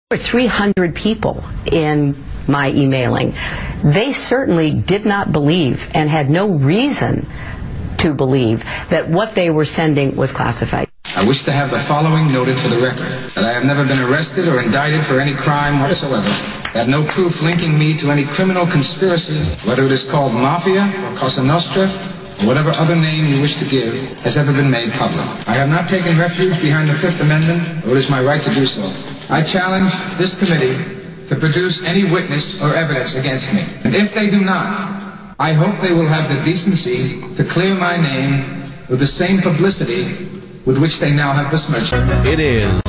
There were 300 people in my emailing. They certainly did not believe and had no reason to believe that what they were sending was classified. I wish to have the following noted for the record, that I have never been arrested or indicted for any crime whatsoever. I have no proof linking me to any criminal conspiracy, whether it is called Mafia or Cosa Nostra, or whatever other name you wish to give, has ever been made public. I have not taken refuge behind the Fifth Amendment, or it is my right to do so. I challenge this committee to produce any witness or evidence against me. And if they do not, I hope they will have the decency to clear my name with the same publicity with which they now have besmirched. It is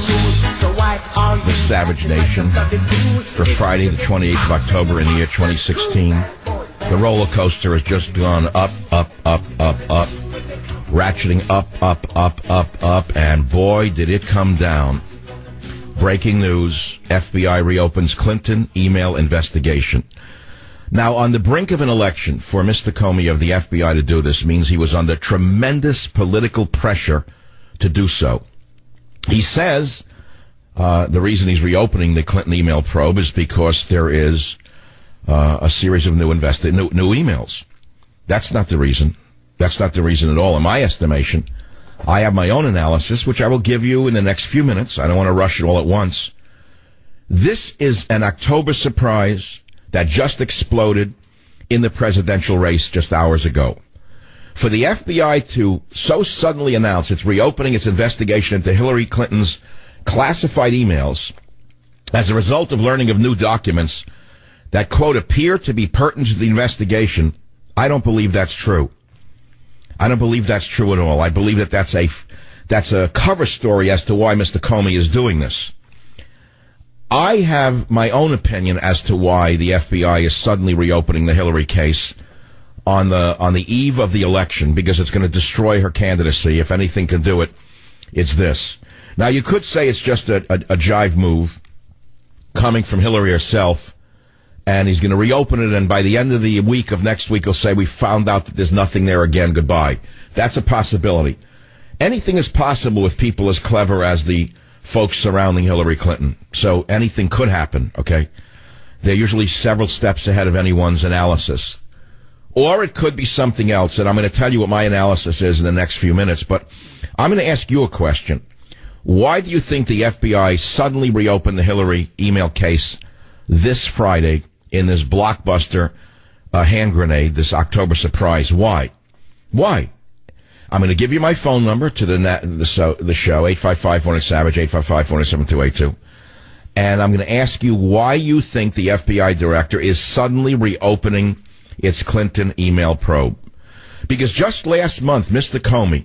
the Savage Nation for Friday, the 28th of October in the year 2016. The roller coaster has just gone up, up, up, up, up, ratcheting up, up, up, up, up, and boy, did it come down. Breaking news, FBI reopens Clinton email investigation. Now, on the brink of an election, for Mr. Comey of the FBI to do this means he was under tremendous political pressure to do so. He says the reason he's reopening the Clinton email probe is because there is a series of new emails. That's not the reason. That's not the reason at all. In my estimation, I have my own analysis, which I will give you in the next few minutes. I don't want to rush it all at once. This is an October surprise that just exploded in the presidential race just hours ago. For the FBI to so suddenly announce it's reopening its investigation into Hillary Clinton's classified emails as a result of learning of new documents that, quote, appear to be pertinent to the investigation, I don't believe that's true. I don't believe that's true at all. I believe that that's a cover story as to why Mr. Comey is doing this. I have my own opinion as to why the FBI is suddenly reopening the Hillary case on the eve of the election, because it's going to destroy her candidacy. If anything can do it, it's this. Now, you could say it's just a jive move coming from Hillary herself, and he's going to reopen it, and by the end of the week of next week, he'll say, we found out that there's nothing there again, goodbye. That's a possibility. Anything is possible with people as clever as the folks surrounding Hillary Clinton. So anything could happen, okay? They're usually several steps ahead of anyone's analysis. Or it could be something else, and I'm going to tell you what my analysis is in the next few minutes, but I'm going to ask you a question. Why do you think the FBI suddenly reopened the Hillary email case this Friday in this blockbuster hand grenade, this October surprise? Why? Why? I'm going to give you my phone number to the show, 855-400-SAVAGE, 855-400-7282. And I'm going to ask you why you think the FBI director is suddenly reopening its Clinton email probe. Because just last month, Mr. Comey,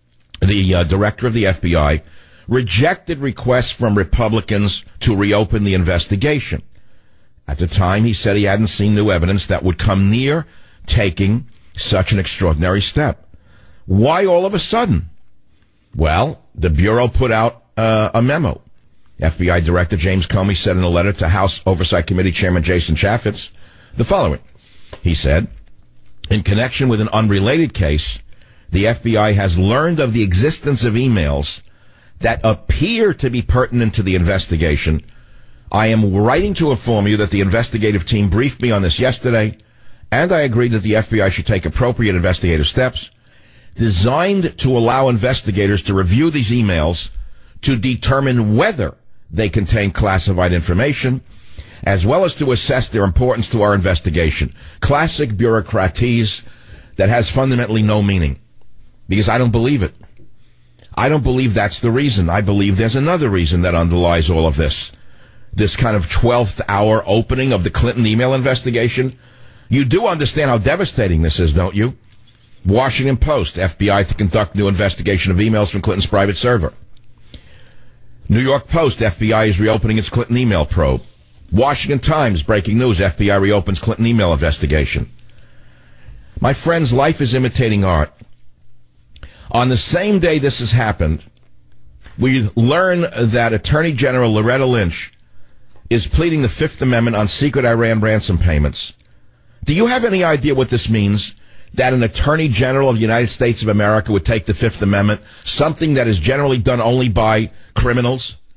the director of the FBI, rejected requests from Republicans to reopen the investigation. At the time, he said he hadn't seen new evidence that would come near taking such an extraordinary step. Why all of a sudden? Well, the Bureau put out a memo. FBI Director James Comey said in a letter to House Oversight Committee Chairman Jason Chaffetz the following. He said, in connection with an unrelated case, the FBI has learned of the existence of emails that appear to be pertinent to the investigation. I am writing to inform you that the investigative team briefed me on this yesterday, and I agreed that the FBI should take appropriate investigative steps designed to allow investigators to review these emails to determine whether they contain classified information, as well as to assess their importance to our investigation. Classic bureaucratese that has fundamentally no meaning, because I don't believe it. I don't believe that's the reason. I believe there's another reason that underlies all of this. This kind of 12th hour opening of the Clinton email investigation. You do understand how devastating this is, don't you? Washington Post, FBI to conduct new investigation of emails from Clinton's private server. New York Post, FBI is reopening its Clinton email probe. Washington Times, breaking news, FBI reopens Clinton email investigation. My friends, life is imitating art. On the same day this has happened, we learn that Attorney General Loretta Lynch is pleading the Fifth Amendment on secret Iran ransom payments. Do you have any idea what this means? That an Attorney General of the United States of America would take the Fifth Amendment, something that is generally done only by criminals?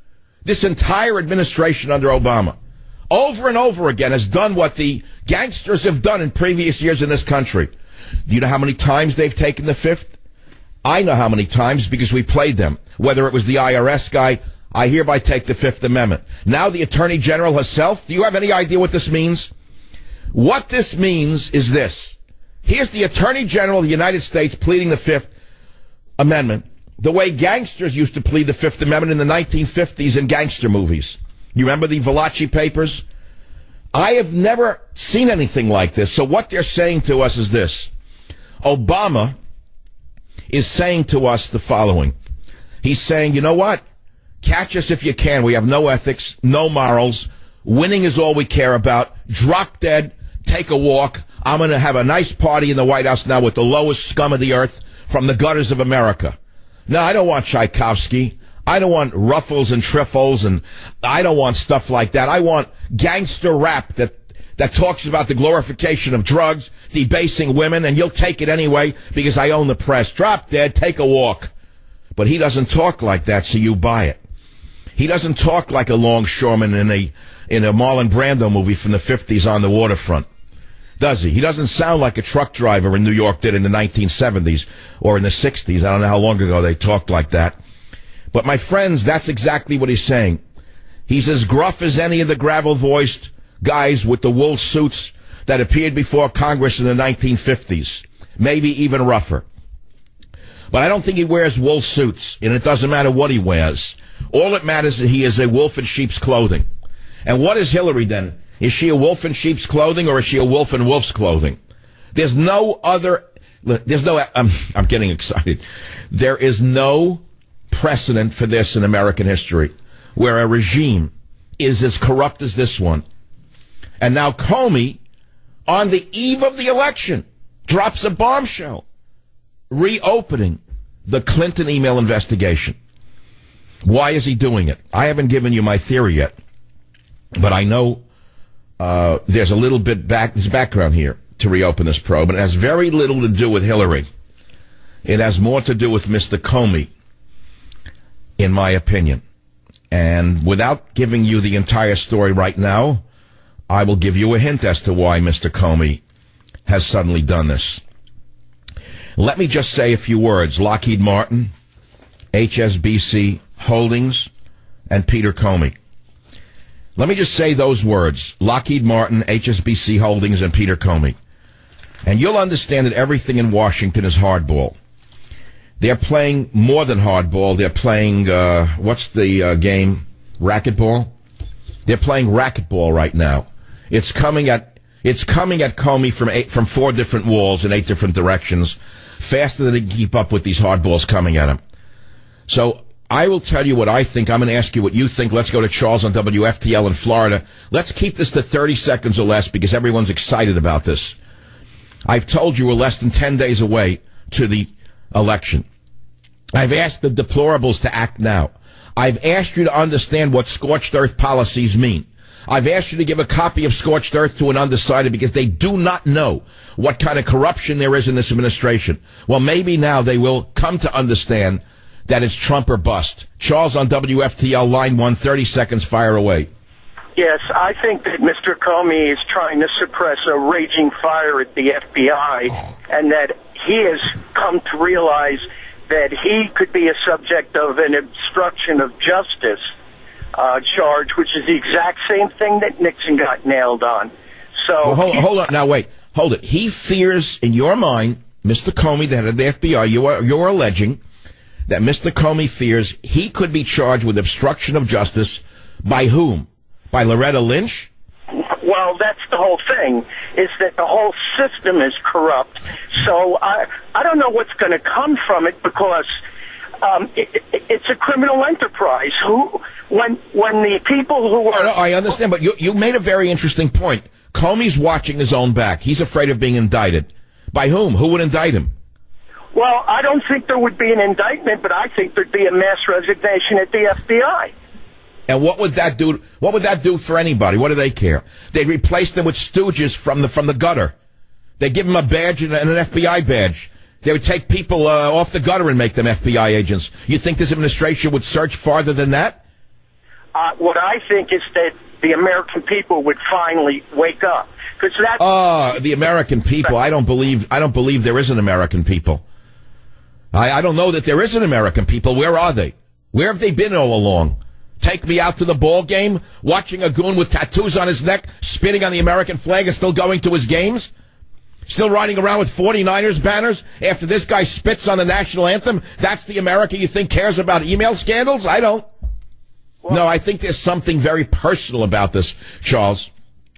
This entire administration under Obama, over and over again, has done what the gangsters have done in previous years in this country. Do you know how many times they've taken the Fifth? I know how many times because we played them. Whether it was the IRS guy, I hereby take the Fifth Amendment. Now the Attorney General herself, do you have any idea what this means? What this means is this. Here's the Attorney General of the United States pleading the Fifth Amendment the way gangsters used to plead the Fifth Amendment in the 1950s in gangster movies. You remember the Valachi papers? I have never seen anything like this. So what they're saying to us is this. Obama is saying to us the following. He's saying, you know what? Catch us if you can. We have no ethics, no morals. Winning is all we care about. Drop dead. Take a walk. I'm going to have a nice party in the White House now with the lowest scum of the earth from the gutters of America. No, I don't want Tchaikovsky. I don't want ruffles and triffles, and I don't want stuff like that. I want gangster rap that talks about the glorification of drugs, debasing women, and you'll take it anyway because I own the press. Drop dead, take a walk. But he doesn't talk like that, so you buy it. He doesn't talk like a longshoreman in a Marlon Brando movie from the 50s on the waterfront. Does he? He doesn't sound like a truck driver in New York did in the 1970s or in the 60s. I don't know how long ago they talked like that. But my friends, that's exactly what he's saying. He's as gruff as any of the gravel-voiced guys with the wool suits that appeared before Congress in the 1950s. Maybe even rougher. But I don't think he wears wool suits, and it doesn't matter what he wears. All that matters is he is a wolf in sheep's clothing. And what is Hillary then? Is she a wolf in sheep's clothing, or is she a wolf in wolf's clothing? There's no other, I'm getting excited. There is no precedent for this in American history, where a regime is as corrupt as this one. And now Comey, on the eve of the election, drops a bombshell, reopening the Clinton email investigation. Why is he doing it? I haven't given you my theory yet, but I know there's a little bit there's background here to reopen this probe, and it has very little to do with Hillary. It has more to do with Mr. Comey, in my opinion. And without giving you the entire story right now, I will give you a hint as to why Mr. Comey has suddenly done this. Let me just say a few words. Lockheed Martin, HSBC Holdings, and Peter Comey. Let me just say those words. Lockheed Martin, HSBC Holdings, and Peter Comey. And you'll understand that everything in Washington is hardball. They're playing more than hardball. They're playing, what's the game? Racquetball? They're playing racquetball right now. It's coming at Comey from 4 different walls in 8 different directions, faster than he can keep up with these hardballs coming at him. So I will tell you what I think. I'm going to ask you what you think. Let's go to Charles on WFTL in Florida. Let's keep this to 30 seconds or less because everyone's excited about this. I've told you we're less than 10 days away to the election. I've asked the deplorables to act now. I've asked you to understand what scorched earth policies mean. I've asked you to give a copy of Scorched Earth to an undecided because they do not know what kind of corruption there is in this administration. Well, maybe now they will come to understand that it's Trump or bust. Charles on WFTL, line 1, 30 seconds, fire away. Yes, I think that Mr. Comey is trying to suppress a raging fire at the FBI, and that he has come to realize that he could be a subject of an obstruction of justice charge, which is the exact same thing that Nixon got nailed on. So, well, hold on. Now, wait. Hold it. He fears, in your mind, Mr. Comey, the head of the FBI, you're alleging that Mr. Comey fears he could be charged with obstruction of justice by whom? By Loretta Lynch? Well, that's the whole thing, is that the whole system is corrupt. So I don't know what's going to come from it because it's a criminal enterprise. When the people who are... No, I understand, but you made a very interesting point. Comey's watching his own back. He's afraid of being indicted. By whom? Who would indict him? Well, I don't think there would be an indictment, but I think there'd be a mass resignation at the FBI. And what would that do? What would that do for anybody? What do they care? They'd replace them with stooges from the gutter. They'd give them a badge and an FBI badge. They would take people off the gutter and make them FBI agents. You think this administration would search farther than that? what I think is that the American people would finally wake up. That's the American people. I don't believe there is an American people. I don't know that there is an American people. Where are they? Where have they been all along? Take me out to the ball game, watching a goon with tattoos on his neck, spitting on the American flag and still going to his games? Still riding around with 49ers banners after this guy spits on the national anthem? That's the America you think cares about email scandals? I don't. No, I think there's something very personal about this, Charles.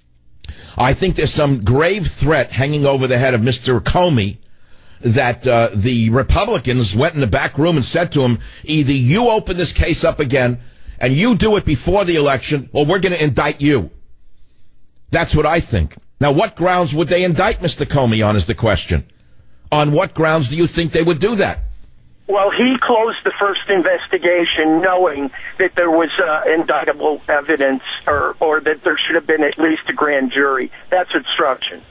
I think there's some grave threat hanging over the head of Mr. Comey that the Republicans went in the back room and said to him, either you open this case up again and you do it before the election, or we're going to indict you. That's what I think. Now, what grounds would they indict Mr. Comey on is the question. On what grounds do you think they would do that? Well, he closed the first investigation knowing that there was indictable evidence or that there should have been at least a grand jury. That's obstruction.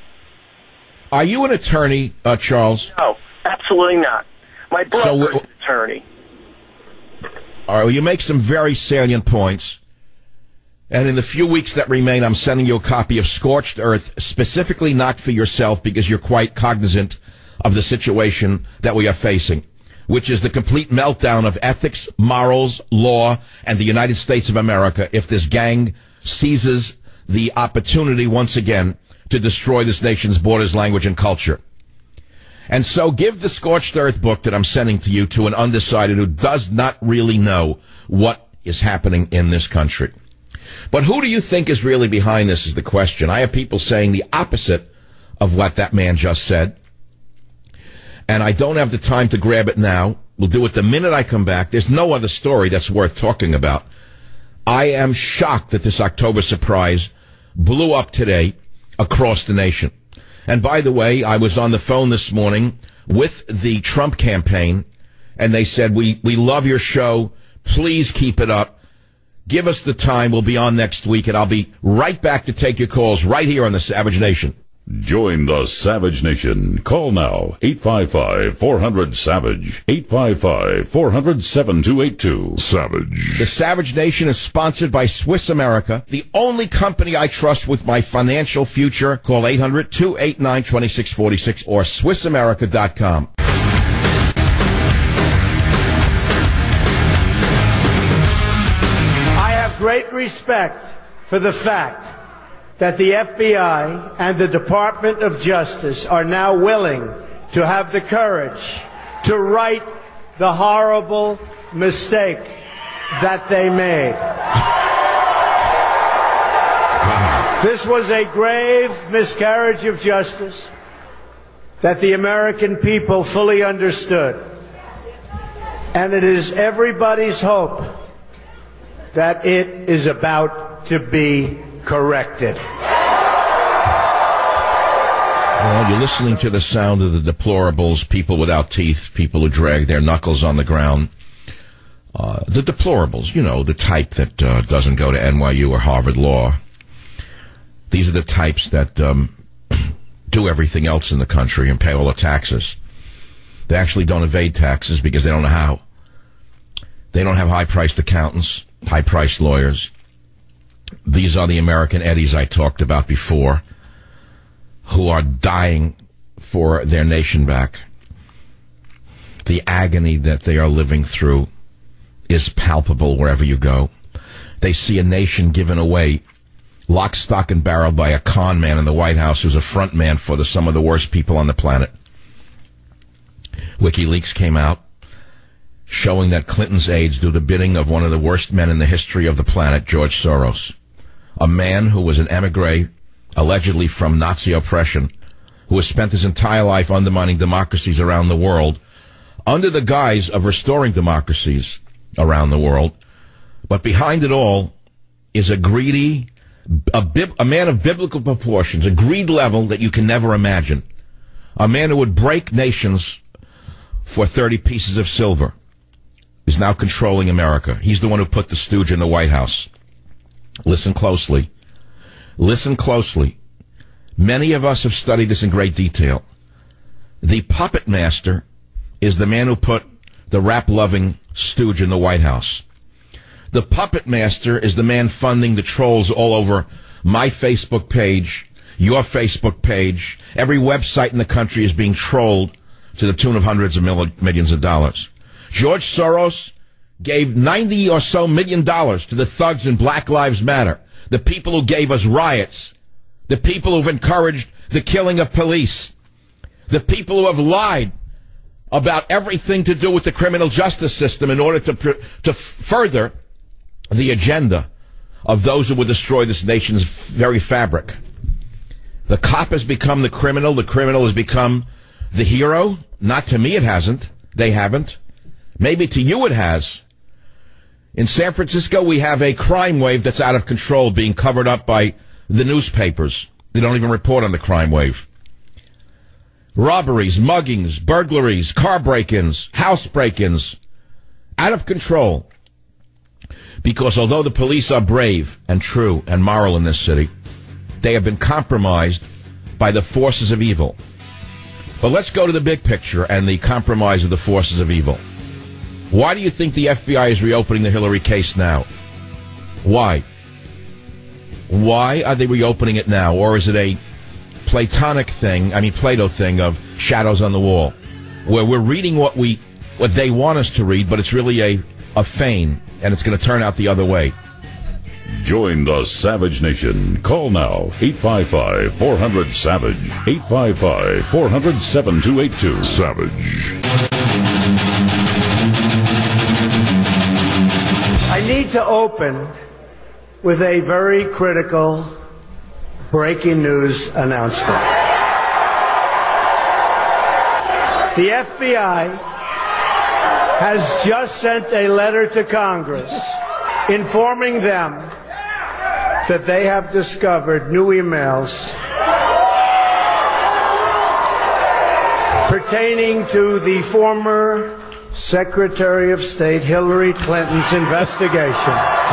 Are you an attorney, Charles? No, absolutely not. My brother is an attorney. All right, well, you make some very salient points. And in the few weeks that remain, I'm sending you a copy of Scorched Earth, specifically not for yourself, because you're quite cognizant of the situation that we are facing, which is the complete meltdown of ethics, morals, law, and the United States of America if this gang seizes the opportunity once again to destroy this nation's borders, language, and culture. And so give the Scorched Earth book that I'm sending to you to an undecided who does not really know what is happening in this country. But who do you think is really behind this is the question. I have people saying the opposite of what that man just said. And I don't have the time to grab it now. We'll do it the minute I come back. There's no other story that's worth talking about. I am shocked that this October surprise blew up today across the nation. And by the way, I was on the phone this morning with the Trump campaign, and they said, we love your show. Please keep it up. Give us the time. We'll be on next week, and I'll be right back to take your calls right here on the Savage Nation. Join the Savage Nation. Call now, 855-400-SAVAGE, 855-400-7282. Savage. The Savage Nation is sponsored by Swiss America, the only company I trust with my financial future. Call 800-289-2646 or SwissAmerica.com. I have great respect for the fact that the FBI and the Department of Justice are now willing to have the courage to right the horrible mistake that they made. This was a grave miscarriage of justice that the American people fully understood. And it is everybody's hope that it is about to be corrected. Well, you're listening to the sound of the deplorables, people without teeth, people who drag their knuckles on the ground. The deplorables, you know, the type that doesn't go to NYU or Harvard Law. These are the types that do everything else in the country and pay all the taxes. They actually don't evade taxes because they don't know how. They don't have high-priced accountants, high-priced lawyers. These are the American Eddies I talked about before, who are dying for their nation back. The agony that they are living through is palpable wherever you go. They see a nation given away, lock, stock, and barrel by a con man in the White House who's a front man for some of the worst people on the planet. WikiLeaks came out showing that Clinton's aides do the bidding of one of the worst men in the history of the planet, George Soros, a man who was an emigre, allegedly from Nazi oppression, who has spent his entire life undermining democracies around the world under the guise of restoring democracies around the world. But behind it all is a greedy, a man of biblical proportions, a greed level that you can never imagine. A man who would break nations for 30 pieces of silver is now controlling America. He's the one who put the stooge in the White House. Listen closely. Listen closely. Many of us have studied this in great detail. The puppet master is the man who put the rap-loving stooge in the White House. The puppet master is the man funding the trolls all over my Facebook page, your Facebook page. Every website in the country is being trolled to the tune of hundreds of millions of dollars. George Soros gave $90 or so million to the thugs in Black Lives Matter, the people who gave us riots, the people who've encouraged the killing of police, the people who have lied about everything to do with the criminal justice system in order to further the agenda of those who would destroy this nation's very fabric. The cop has become the criminal has become the hero. Not to me it hasn't. They haven't. Maybe to you it has. In San Francisco we have a crime wave that's out of control being covered up by the newspapers. They don't even report on the crime wave. Robberies, muggings, burglaries, car break-ins, house break-ins, out of control. Because although the police are brave and true and moral in this city, they have been compromised by the forces of evil. But let's go to the big picture and the compromise of the forces of evil. Why do you think the FBI is reopening the Hillary case now? Why? Why are they reopening it now? Or is it a Plato thing of shadows on the wall, where we're reading what they want us to read, but it's really a feign, and it's going to turn out the other way. Join the Savage Nation. Call now, 855-400-SAVAGE, 855-400-7282. Savage. I need to open with a very critical breaking news announcement. The FBI has just sent a letter to Congress informing them that they have discovered new emails pertaining to the former Secretary of State Hillary Clinton's investigation.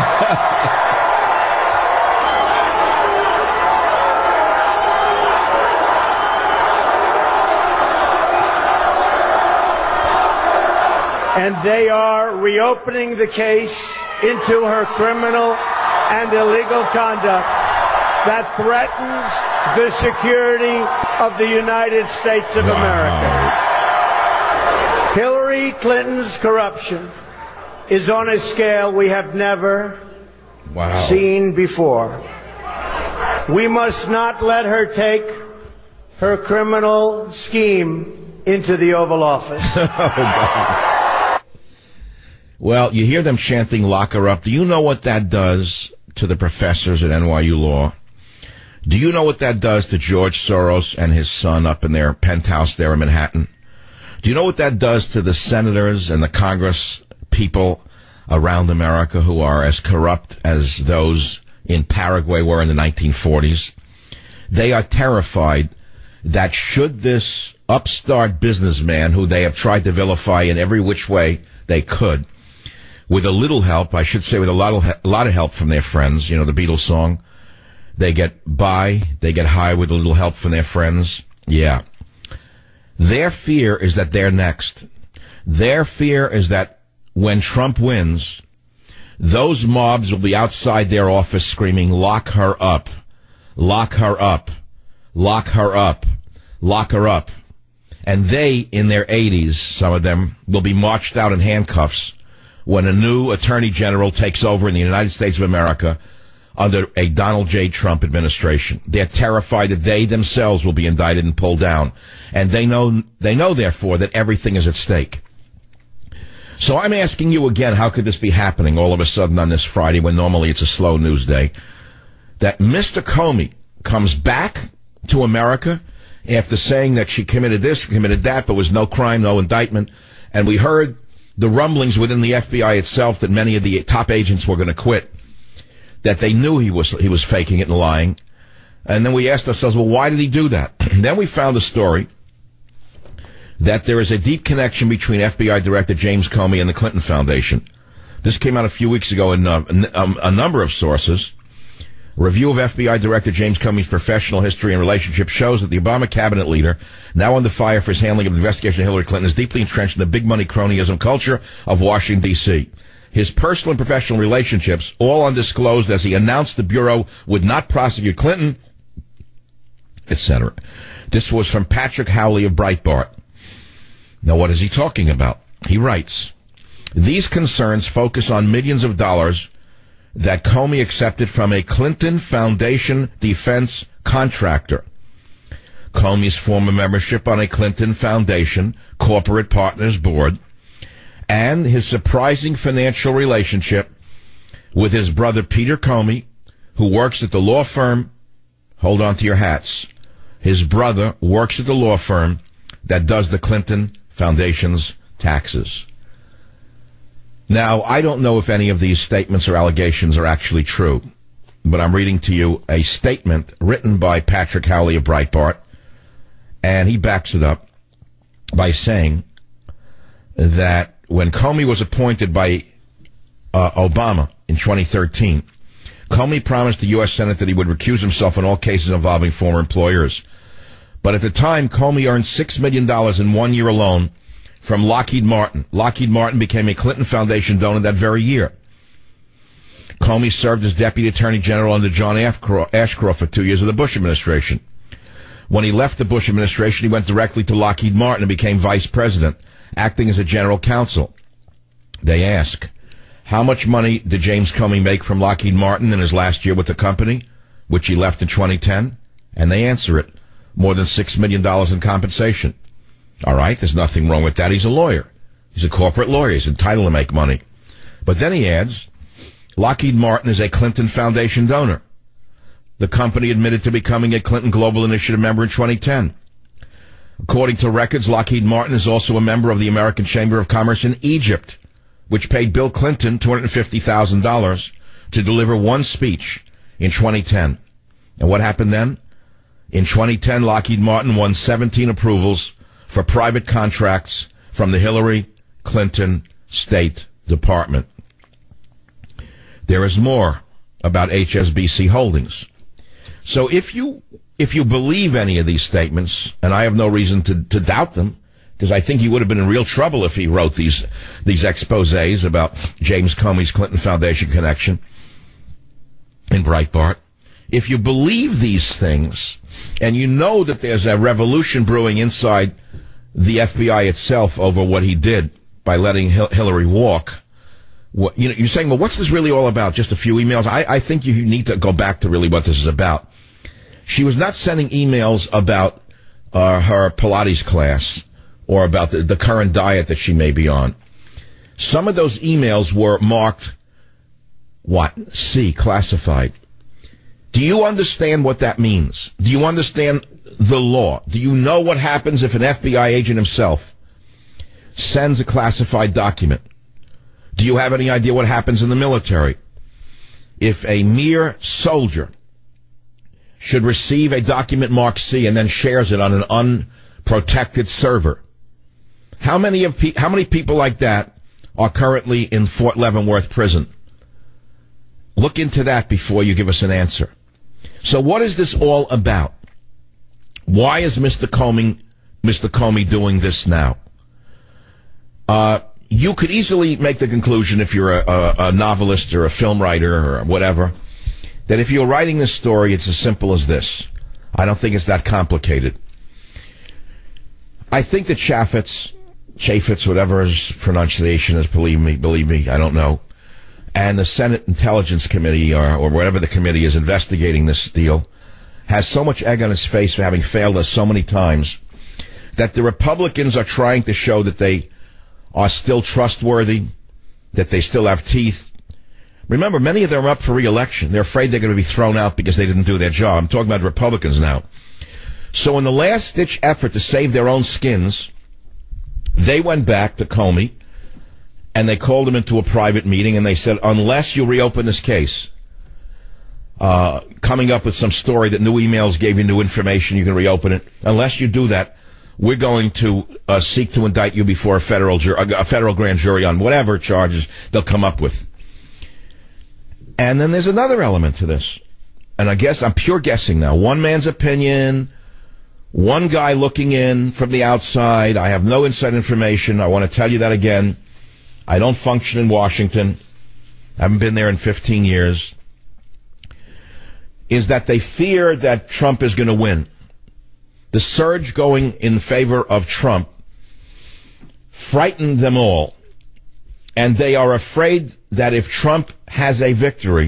And they are reopening the case into her criminal and illegal conduct that threatens the security of the United States of America. Hillary Clinton's corruption is on a scale we have never seen before. We must not let her take her criminal scheme into the Oval Office. Well, you hear them chanting, "Lock her up." Do you know what that does to the professors at NYU Law? Do you know what that does to George Soros and his son up in their penthouse there in Manhattan? Do you know what that does to the senators and the Congress people around America who are as corrupt as those in Paraguay were in the 1940s? They are terrified that should this upstart businessman, who they have tried to vilify in every which way they could, with a little help, I should say with a lot of help from their friends, you know, the Beatles song, they get high with a little help from their friends. Yeah. Their fear is that they're next. Their fear is that when Trump wins, those mobs will be outside their office screaming, "Lock her up, lock her up, lock her up, lock her up." And they, in their 80s, some of them, will be marched out in handcuffs when a new attorney general takes over in the United States of America under a Donald J. Trump administration. They're terrified that they themselves will be indicted and pulled down. And they know, therefore, that everything is at stake. So I'm asking you again, how could this be happening all of a sudden on this Friday when normally it's a slow news day? That Mr. Comey comes back to America after saying that she committed this, committed that, but was no crime, no indictment. And we heard the rumblings within the FBI itself that many of the top agents were going to quit, that they knew he was faking it and lying. And then we asked ourselves, well, why did he do that? Then we found a story that there is a deep connection between FBI Director James Comey and the Clinton Foundation. This came out a few weeks ago in a number of sources. A review of FBI Director James Comey's professional history and relationship shows that the Obama cabinet leader, now under fire for his handling of the investigation of Hillary Clinton, is deeply entrenched in the big money cronyism culture of Washington, D.C. his personal and professional relationships, all undisclosed, as he announced the Bureau would not prosecute Clinton, etc. This was from Patrick Howley of Breitbart. Now, what is he talking about? He writes, these concerns focus on millions of dollars that Comey accepted from a Clinton Foundation defense contractor. Comey's former membership on a Clinton Foundation corporate partners board, and his surprising financial relationship with his brother Peter Comey, who works at the law firm, hold on to your hats, his brother works at the law firm that does the Clinton Foundation's taxes. Now, I don't know if any of these statements or allegations are actually true, but I'm reading to you a statement written by Patrick Howley of Breitbart, and he backs it up by saying that when Comey was appointed by Obama in 2013, Comey promised the U.S. Senate that he would recuse himself in all cases involving former employers. But at the time, Comey earned $6 million in 1 year alone from Lockheed Martin. Lockheed Martin became a Clinton Foundation donor that very year. Comey served as Deputy Attorney General under John Ashcroft for 2 years of the Bush administration. When he left the Bush administration, he went directly to Lockheed Martin and became Vice President, acting as a General Counsel. They ask, how much money did James Comey make from Lockheed Martin in his last year with the company, which he left in 2010? And they answer it, more than $6 million in compensation. All right, there's nothing wrong with that. He's a lawyer. He's a corporate lawyer. He's entitled to make money. But then he adds, Lockheed Martin is a Clinton Foundation donor. The company admitted to becoming a Clinton Global Initiative member in 2010. According to records, Lockheed Martin is also a member of the American Chamber of Commerce in Egypt, which paid Bill Clinton $250,000 to deliver one speech in 2010. And what happened then? In 2010, Lockheed Martin won 17 approvals for private contracts from the Hillary Clinton State Department. There is more about HSBC Holdings. So if you believe any of these statements, and I have no reason to doubt them, because I think he would have been in real trouble if he wrote these exposés about James Comey's Clinton Foundation connection in Breitbart. If you believe these things, and you know that there's a revolution brewing inside the FBI itself over what he did by letting Hillary walk, you're saying, well, what's this really all about? Just a few emails? I think you need to go back to really what this is about. She was not sending emails about her Pilates class or about the current diet that she may be on. Some of those emails were marked, C, classified. Do you understand what that means? Do you understand the law? Do you know what happens if an FBI agent himself sends a classified document? Do you have any idea what happens in the military if a mere soldier should receive a document marked C and then shares it on an unprotected server? How many people like that are currently in Fort Leavenworth prison? Look into that before you give us an answer. So what is this all about? Why is Mr. Comey doing this now? You could easily make the conclusion, if you're a novelist or a film writer or whatever, that if you're writing this story, it's as simple as this. I don't think it's that complicated. I think that Chaffetz, whatever his pronunciation is, believe me, I don't know, and the Senate Intelligence Committee, or whatever the committee is investigating this deal, has so much egg on his face for having failed us so many times, that the Republicans are trying to show that they are still trustworthy, that they still have teeth. Remember, many of them are up for re-election. They're afraid they're going to be thrown out because they didn't do their job. I'm talking about Republicans now. So in the last-ditch effort to save their own skins, they went back to Comey, and they called him into a private meeting, and they said, unless you reopen this case, coming up with some story that new emails gave you new information, you can reopen it. Unless you do that, we're going to seek to indict you before a federal grand jury on whatever charges they'll come up with. And then there's another element to this. And I guess I'm pure guessing now. One man's opinion, one guy looking in from the outside. I have no inside information. I want to tell you that again. I don't function in Washington, I haven't been there in 15 years, is that they fear that Trump is going to win. The surge going in favor of Trump frightened them all. And they are afraid that if Trump has a victory,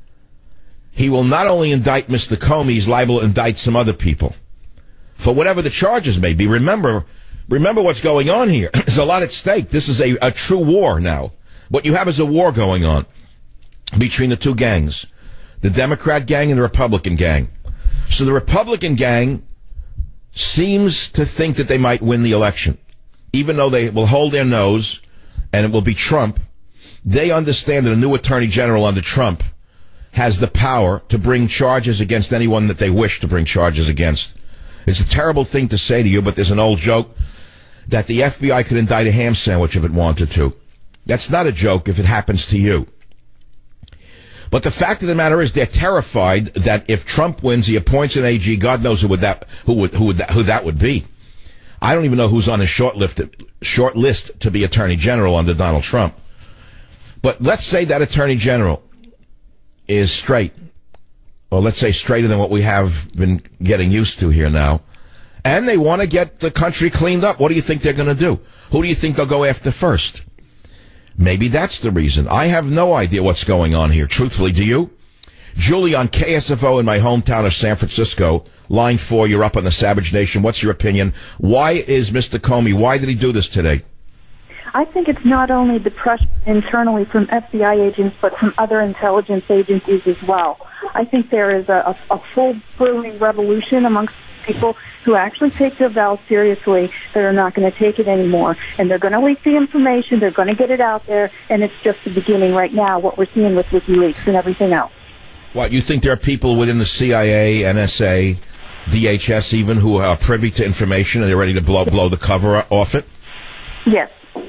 he will not only indict Mr. Comey, he's liable to indict some other people for whatever the charges may be. Remember what's going on here. There's a lot at stake. This is a true war now. What you have is a war going on between the two gangs, the Democrat gang and the Republican gang. So the Republican gang seems to think that they might win the election, even though they will hold their nose and it will be Trump. They understand that a new attorney general under Trump has the power to bring charges against anyone that they wish to bring charges against. It's a terrible thing to say to you, but there's an old joke that the FBI could indict a ham sandwich if it wanted to. That's not a joke if it happens to you. But the fact of the matter is they're terrified that if Trump wins, he appoints an AG. God knows who that would be. I don't even know who's on his short list to be Attorney General under Donald Trump. But let's say that Attorney General is straight, or let's say straighter than what we have been getting used to here now, and they want to get the country cleaned up. What do you think they're going to do? Who do you think they'll go after first? Maybe that's the reason. I have no idea what's going on here. Truthfully, do you? Julie on KSFO in my hometown of San Francisco, line 4, you're up on the Savage Nation. What's your opinion? Why is Mr. Comey, why did he do this today? I think it's not only the pressure internally from FBI agents, but from other intelligence agencies as well. I think there is a full brewing revolution amongst people who actually take their vows seriously that are not going to take it anymore. And they're going to leak the information, they're going to get it out there, and it's just the beginning right now, what we're seeing with WikiLeaks and everything else. What, you think there are people within the CIA, NSA, DHS even, who are privy to information and they're ready to blow the cover off it? Yes.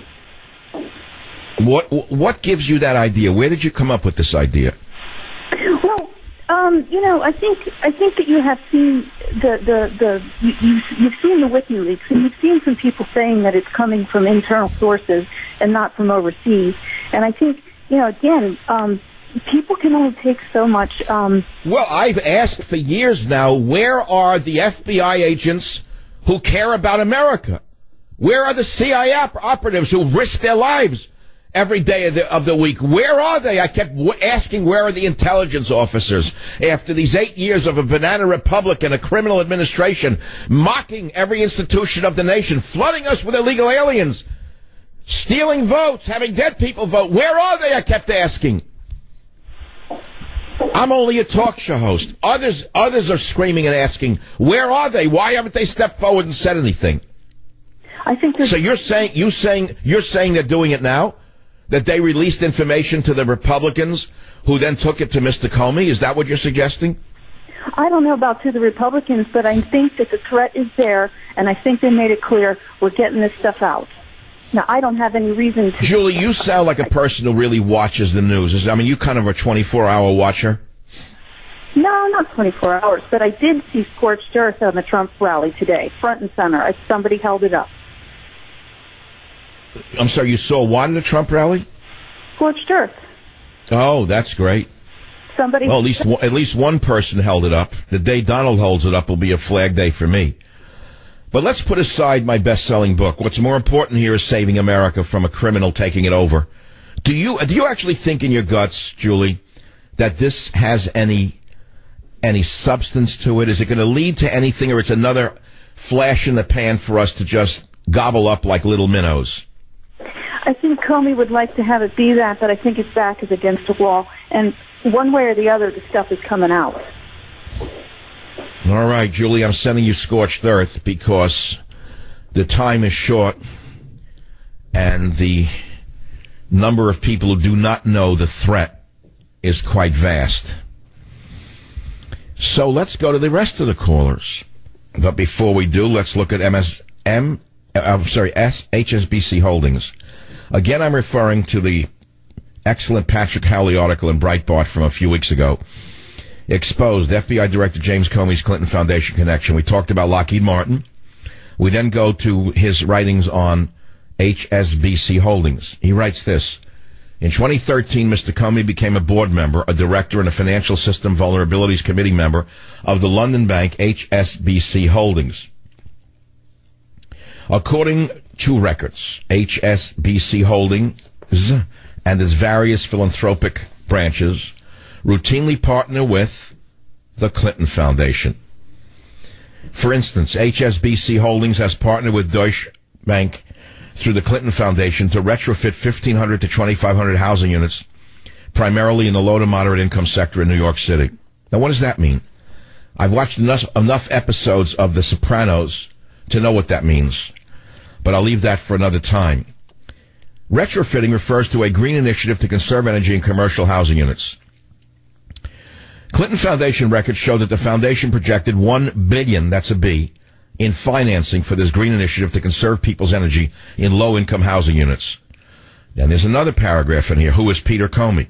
What gives you that idea? Where did you come up with this idea? Well, I think that you have seen you've seen the WikiLeaks, and you've seen some people saying that it's coming from internal sources and not from overseas. And I think, again, people can only take so much. Well, I've asked for years now, where are the FBI agents who care about America? Where are the CIA operatives who risk their lives every day of the week? Where are they? I kept asking, where are the intelligence officers after these 8 years of a banana republic and a criminal administration mocking every institution of the nation, flooding us with illegal aliens, stealing votes, having dead people vote? Where are they? I kept asking. I'm only a talk show host. Others are screaming and asking, where are they? Why haven't they stepped forward and said anything? I think so. You're saying they're doing it now? That they released information to the Republicans who then took it to Mr. Comey? Is that what you're suggesting? I don't know about to the Republicans, but I think that the threat is there, and I think they made it clear we're getting this stuff out. Now, I don't have any reason to... Julie, you sound like a person who really watches the news. I mean, you kind of a 24-hour watcher? No, not 24 hours, but I did see scorched earth on the Trump rally today, front and center. Somebody held it up. I'm sorry, you saw what in the Trump rally? Scorched earth. Oh, that's great. Somebody. Well, at least one person held it up. The day Donald holds it up will be a flag day for me. But let's put aside my best-selling book. What's more important here is saving America from a criminal taking it over. Do you actually think in your guts, Julie, that this has any substance to it? Is it going to lead to anything, or it's another flash in the pan for us to just gobble up like little minnows? I think Comey would like to have it be that, but I think his back is against the wall. And one way or the other, the stuff is coming out. All right, Julie, I'm sending you scorched earth because the time is short and the number of people who do not know the threat is quite vast. So let's go to the rest of the callers. But before we do, let's look at HSBC Holdings. Again, I'm referring to the excellent Patrick Howley article in Breitbart from a few weeks ago. Exposed FBI Director James Comey's Clinton Foundation connection. We talked about Lockheed Martin. We then go to his writings on HSBC Holdings. He writes this. In 2013, Mr. Comey became a board member, a director, and a Financial System Vulnerabilities Committee member of the London bank HSBC Holdings. According to records, HSBC Holdings and its various philanthropic branches routinely partner with the Clinton Foundation. For instance, HSBC Holdings has partnered with Deutsche Bank through the Clinton Foundation to retrofit 1,500 to 2,500 housing units, primarily in the low to moderate income sector in New York City. Now, what does that mean? I've watched enough episodes of The Sopranos to know what that means, but I'll leave that for another time. Retrofitting refers to a green initiative to conserve energy in commercial housing units. Clinton Foundation records show that the foundation projected $1 billion, that's a B, in financing for this green initiative to conserve people's energy in low-income housing units. And there's another paragraph in here. Who is Peter Comey?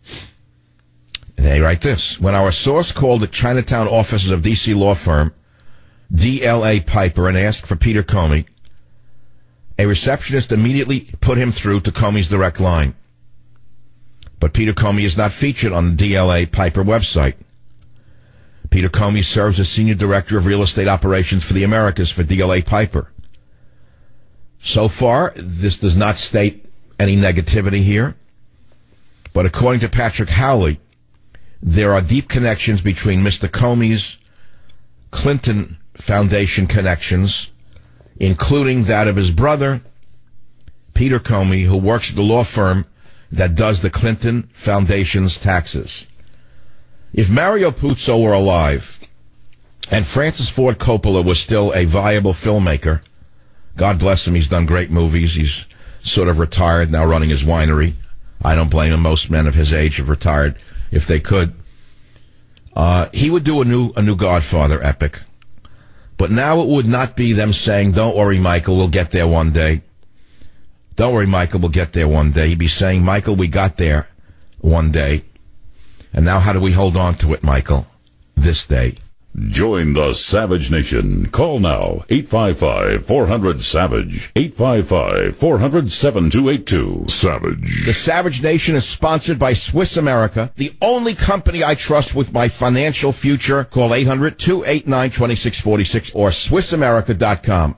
They write this. When our source called the Chinatown offices of D.C. law firm DLA Piper and asked for Peter Comey, a receptionist immediately put him through to Comey's direct line. But Peter Comey is not featured on the DLA Piper website. Peter Comey serves as Senior Director of Real Estate Operations for the Americas for DLA Piper. So far, this does not state any negativity here, but according to Patrick Howley, there are deep connections between Mr. Comey's Clinton Foundation connections, including that of his brother, Peter Comey, who works at the law firm that does the Clinton Foundation's taxes. If Mario Puzo were alive and Francis Ford Coppola was still a viable filmmaker, God bless him, he's done great movies. He's sort of retired, now running his winery. I don't blame him. Most men of his age have retired if they could. He would do a new Godfather epic. But now it would not be them saying, don't worry, Michael, we'll get there one day. Don't worry, Michael, we'll get there one day. He'd be saying, Michael, we got there one day. And now how do we hold on to it, Michael? This day. Join the Savage Nation. Call now, 855-400-SAVAGE, 855-400-7282. Savage. The Savage Nation is sponsored by Swiss America, the only company I trust with my financial future. Call 800-289-2646 or SwissAmerica.com.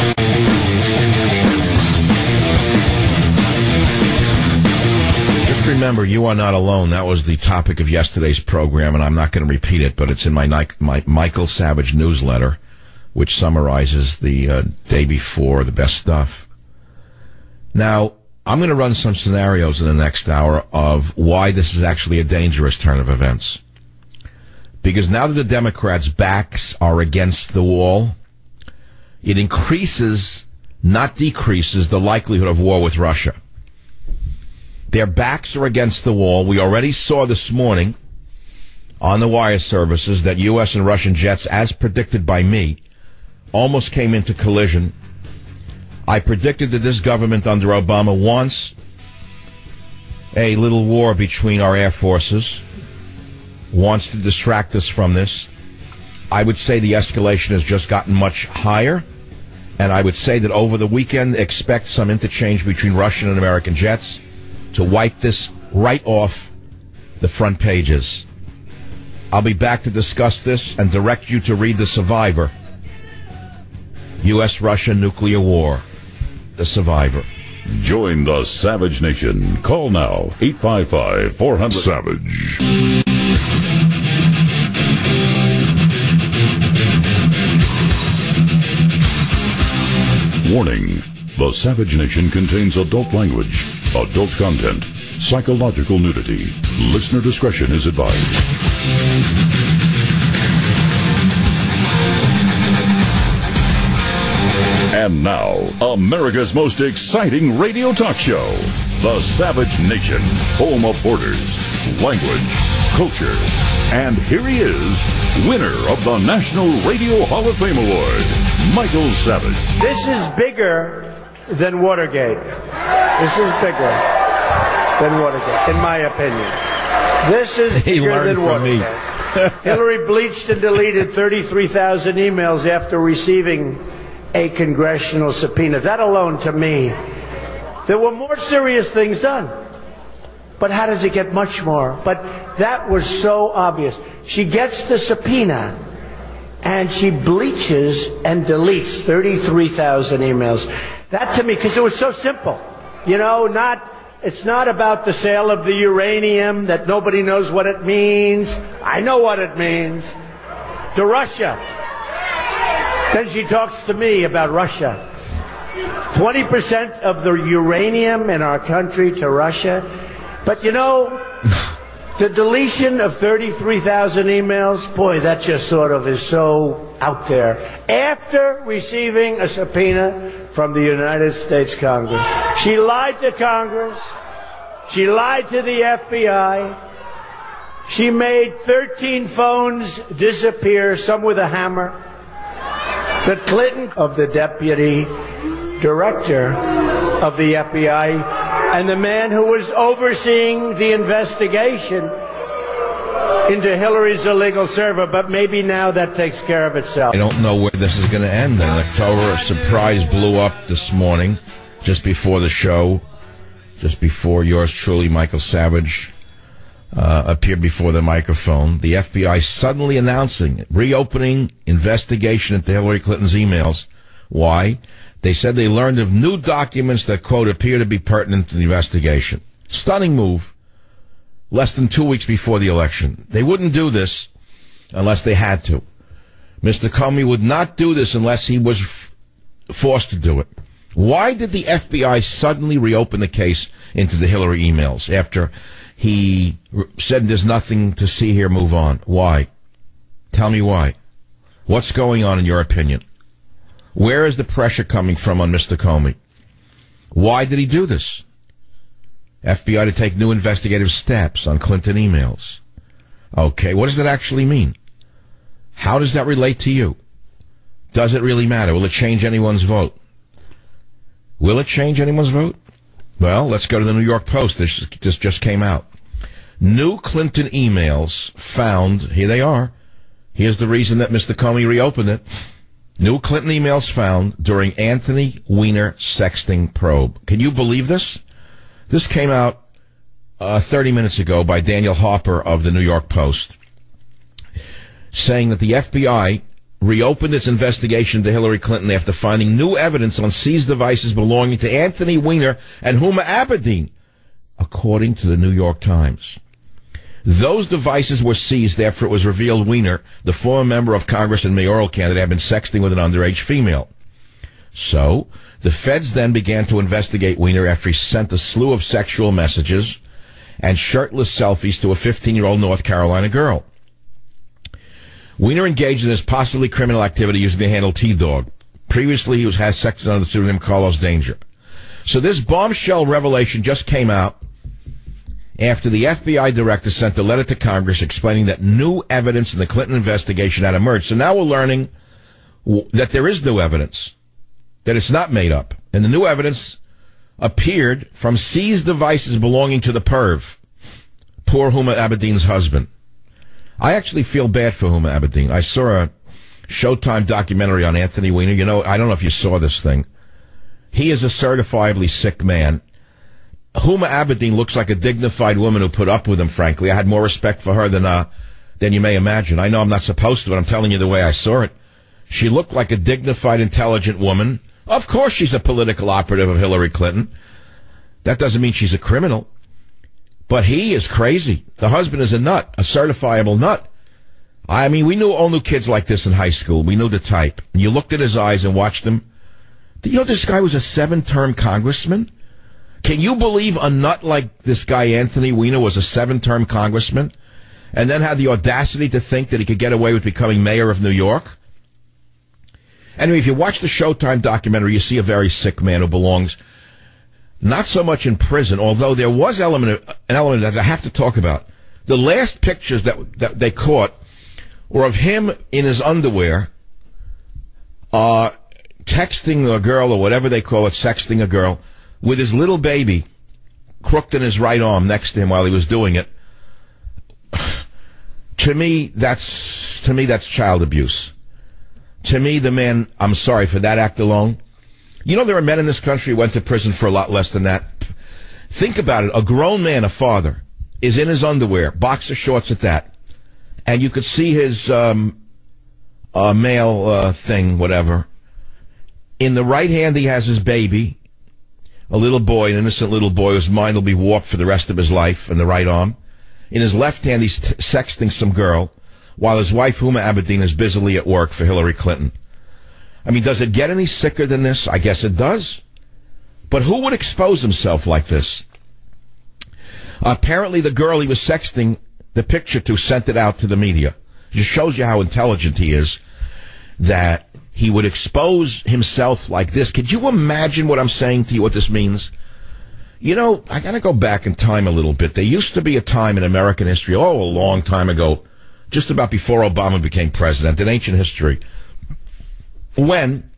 Remember, you are not alone. That was the topic of yesterday's program, and I'm not going to repeat it, but it's in my Michael Savage newsletter, which summarizes the day before, the best stuff. Now, I'm going to run some scenarios in the next hour of why this is actually a dangerous turn of events. Because now that the Democrats' backs are against the wall, it increases, not decreases, the likelihood of war with Russia. Their backs are against the wall. We already saw this morning on the wire services that U.S. and Russian jets, as predicted by me, almost came into collision. I predicted that this government under Obama wants a little war between our air forces, wants to distract us from this. I would say the escalation has just gotten much higher, and I would say that over the weekend, expect some interchange between Russian and American jets to wipe this right off the front pages. I'll be back to discuss this and direct you to read The Survivor. U.S.-Russia Nuclear War. The Survivor. Join the Savage Nation. Call now, 855-400-SAVAGE. Warning. The Savage Nation contains adult language, adult content, psychological nudity. Listener discretion is advised. And now, America's most exciting radio talk show, The Savage Nation, home of borders, language, culture. And here he is, winner of the National Radio Hall of Fame Award, Michael Savage. This is bigger than Watergate. This is bigger than Watergate, in my opinion. This is bigger than Watergate. Hillary bleached and deleted 33,000 emails after receiving a congressional subpoena. That alone, to me, There were more serious things done. But how does it get much more? But that was so obvious. She gets the subpoena, and she bleaches and deletes 33,000 emails. That to me, because it was so simple. You know, it's not about the sale of the uranium that nobody knows what it means. I know what it means. To Russia. Then she talks to me about Russia. 20% of the uranium in our country to Russia. But you know, the deletion of 33,000 emails, boy, that just sort of is so out there. After receiving a subpoena from the United States Congress. She lied to Congress. She lied to the FBI. She made 13 phones disappear, some with a hammer. The Clinton of the deputy director of the FBI and the man who was overseeing the investigation into Hillary's illegal server, but maybe now that takes care of itself. I don't know where this is going to end. In October, a surprise blew up this morning, just before the show, just before yours truly, Michael Savage, appeared before the microphone. The FBI suddenly announcing, reopening investigation into Hillary Clinton's emails. Why? They said they learned of new documents that, quote, appear to be pertinent to the investigation. Stunning move. Less than 2 weeks before the election. They wouldn't do this unless they had to. Mr. Comey would not do this unless he was forced to do it. Why did the FBI suddenly reopen the case into the Hillary emails after he said there's nothing to see here, move on? Why? Tell me why. What's going on in your opinion? Where is the pressure coming from on Mr. Comey? Why did he do this? FBI to take new investigative steps on Clinton emails. Okay, what does that actually mean? How does that relate to you? Does it really matter? Will it change anyone's vote? Will it change anyone's vote? Well, let's go to the New York Post. This just came out. New Clinton emails found. Here they are. Here's the reason that Mr. Comey reopened it. New Clinton emails found during Anthony Weiner sexting probe. Can you believe this? This came out 30 minutes ago by Daniel Harper of the New York Post, saying that the FBI reopened its investigation into Hillary Clinton after finding new evidence on seized devices belonging to Anthony Weiner and Huma Abedin, according to the New York Times. Those devices were seized after it was revealed Weiner, the former member of Congress and mayoral candidate, had been sexting with an underage female. So, the feds then began to investigate Weiner after he sent a slew of sexual messages and shirtless selfies to a 15-year-old North Carolina girl. Weiner engaged in this possibly criminal activity using the handle T-Dog. Previously, he has sex under the pseudonym Carlos Danger. So this bombshell revelation just came out after the FBI director sent a letter to Congress explaining that new evidence in the Clinton investigation had emerged. So now we're learning that there is new evidence, that it's not made up. And the new evidence appeared from seized devices belonging to the perv, poor Huma Abedin's husband. I actually feel bad for Huma Abedin. I saw a Showtime documentary on Anthony Weiner. You know, I don't know if you saw this thing. He is a certifiably sick man. Huma Abedin looks like a dignified woman who put up with him, frankly. I had more respect for her than you may imagine. I know I'm not supposed to, but I'm telling you the way I saw it. She looked like a dignified, intelligent woman. Of course she's a political operative of Hillary Clinton. That doesn't mean she's a criminal. But he is crazy. The husband is a nut, a certifiable nut. I mean, we all knew kids like this in high school. We knew the type. And you looked at his eyes and watched him. You know this guy was a 7-term congressman? Can you believe a nut like this guy Anthony Weiner was a 7-term congressman and then had the audacity to think that he could get away with becoming mayor of New York? Anyway, if you watch the Showtime documentary, you see a very sick man who belongs not so much in prison, although there was an element that I have to talk about. The last pictures that they caught were of him in his underwear, texting a girl or whatever they call it, sexting a girl, with his little baby crooked in his right arm next to him while he was doing it. To me, that's child abuse. To me, the man, I'm sorry for that act alone. You know there are men in this country who went to prison for a lot less than that. Think about it. A grown man, a father, is in his underwear, boxer shorts at that, and you could see his male thing, whatever. In the right hand, he has his baby, a little boy, an innocent little boy whose mind will be warped for the rest of his life, in the right arm. In his left hand, he's sexting some girl, while his wife, Huma Abedin, is busily at work for Hillary Clinton. I mean, does it get any sicker than this? I guess it does. But who would expose himself like this? Apparently, the girl he was sexting the picture to sent it out to the media. It just shows you how intelligent he is, that he would expose himself like this. Could you imagine what I'm saying to you, what this means? You know, I got to go back in time a little bit. There used to be a time in American history, a long time ago, just about before Obama became president, in ancient history, when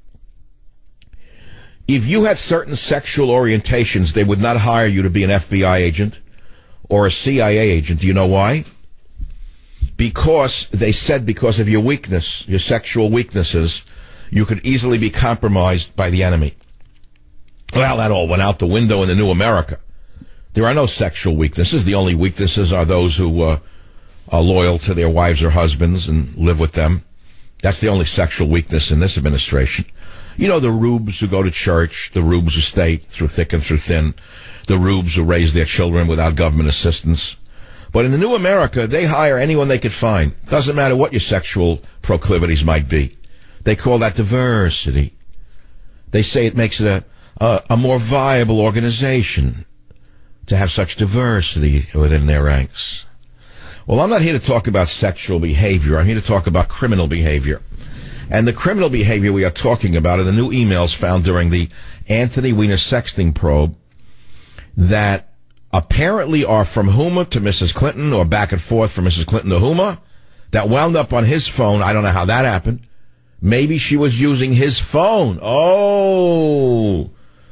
if you had certain sexual orientations, they would not hire you to be an FBI agent or a CIA agent. Do you know why? Because they said because of your weakness, your sexual weaknesses, you could easily be compromised by the enemy. Well, that all went out the window in the new America. There are no sexual weaknesses. The only weaknesses are those who are loyal to their wives or husbands and live with them. That's the only sexual weakness in this administration. You know, the rubes who go to church, the rubes who stay through thick and through thin, the rubes who raise their children without government assistance. But in the new America, they hire anyone they could find. Doesn't matter what your sexual proclivities might be. They call that diversity. They say it makes it a more viable organization to have such diversity within their ranks. Well, I'm not here to talk about sexual behavior. I'm here to talk about criminal behavior. And the criminal behavior we are talking about are the new emails found during the Anthony Weiner sexting probe that apparently are from Huma to Mrs. Clinton or back and forth from Mrs. Clinton to Huma that wound up on his phone. I don't know how that happened. Maybe she was using his phone. Oh,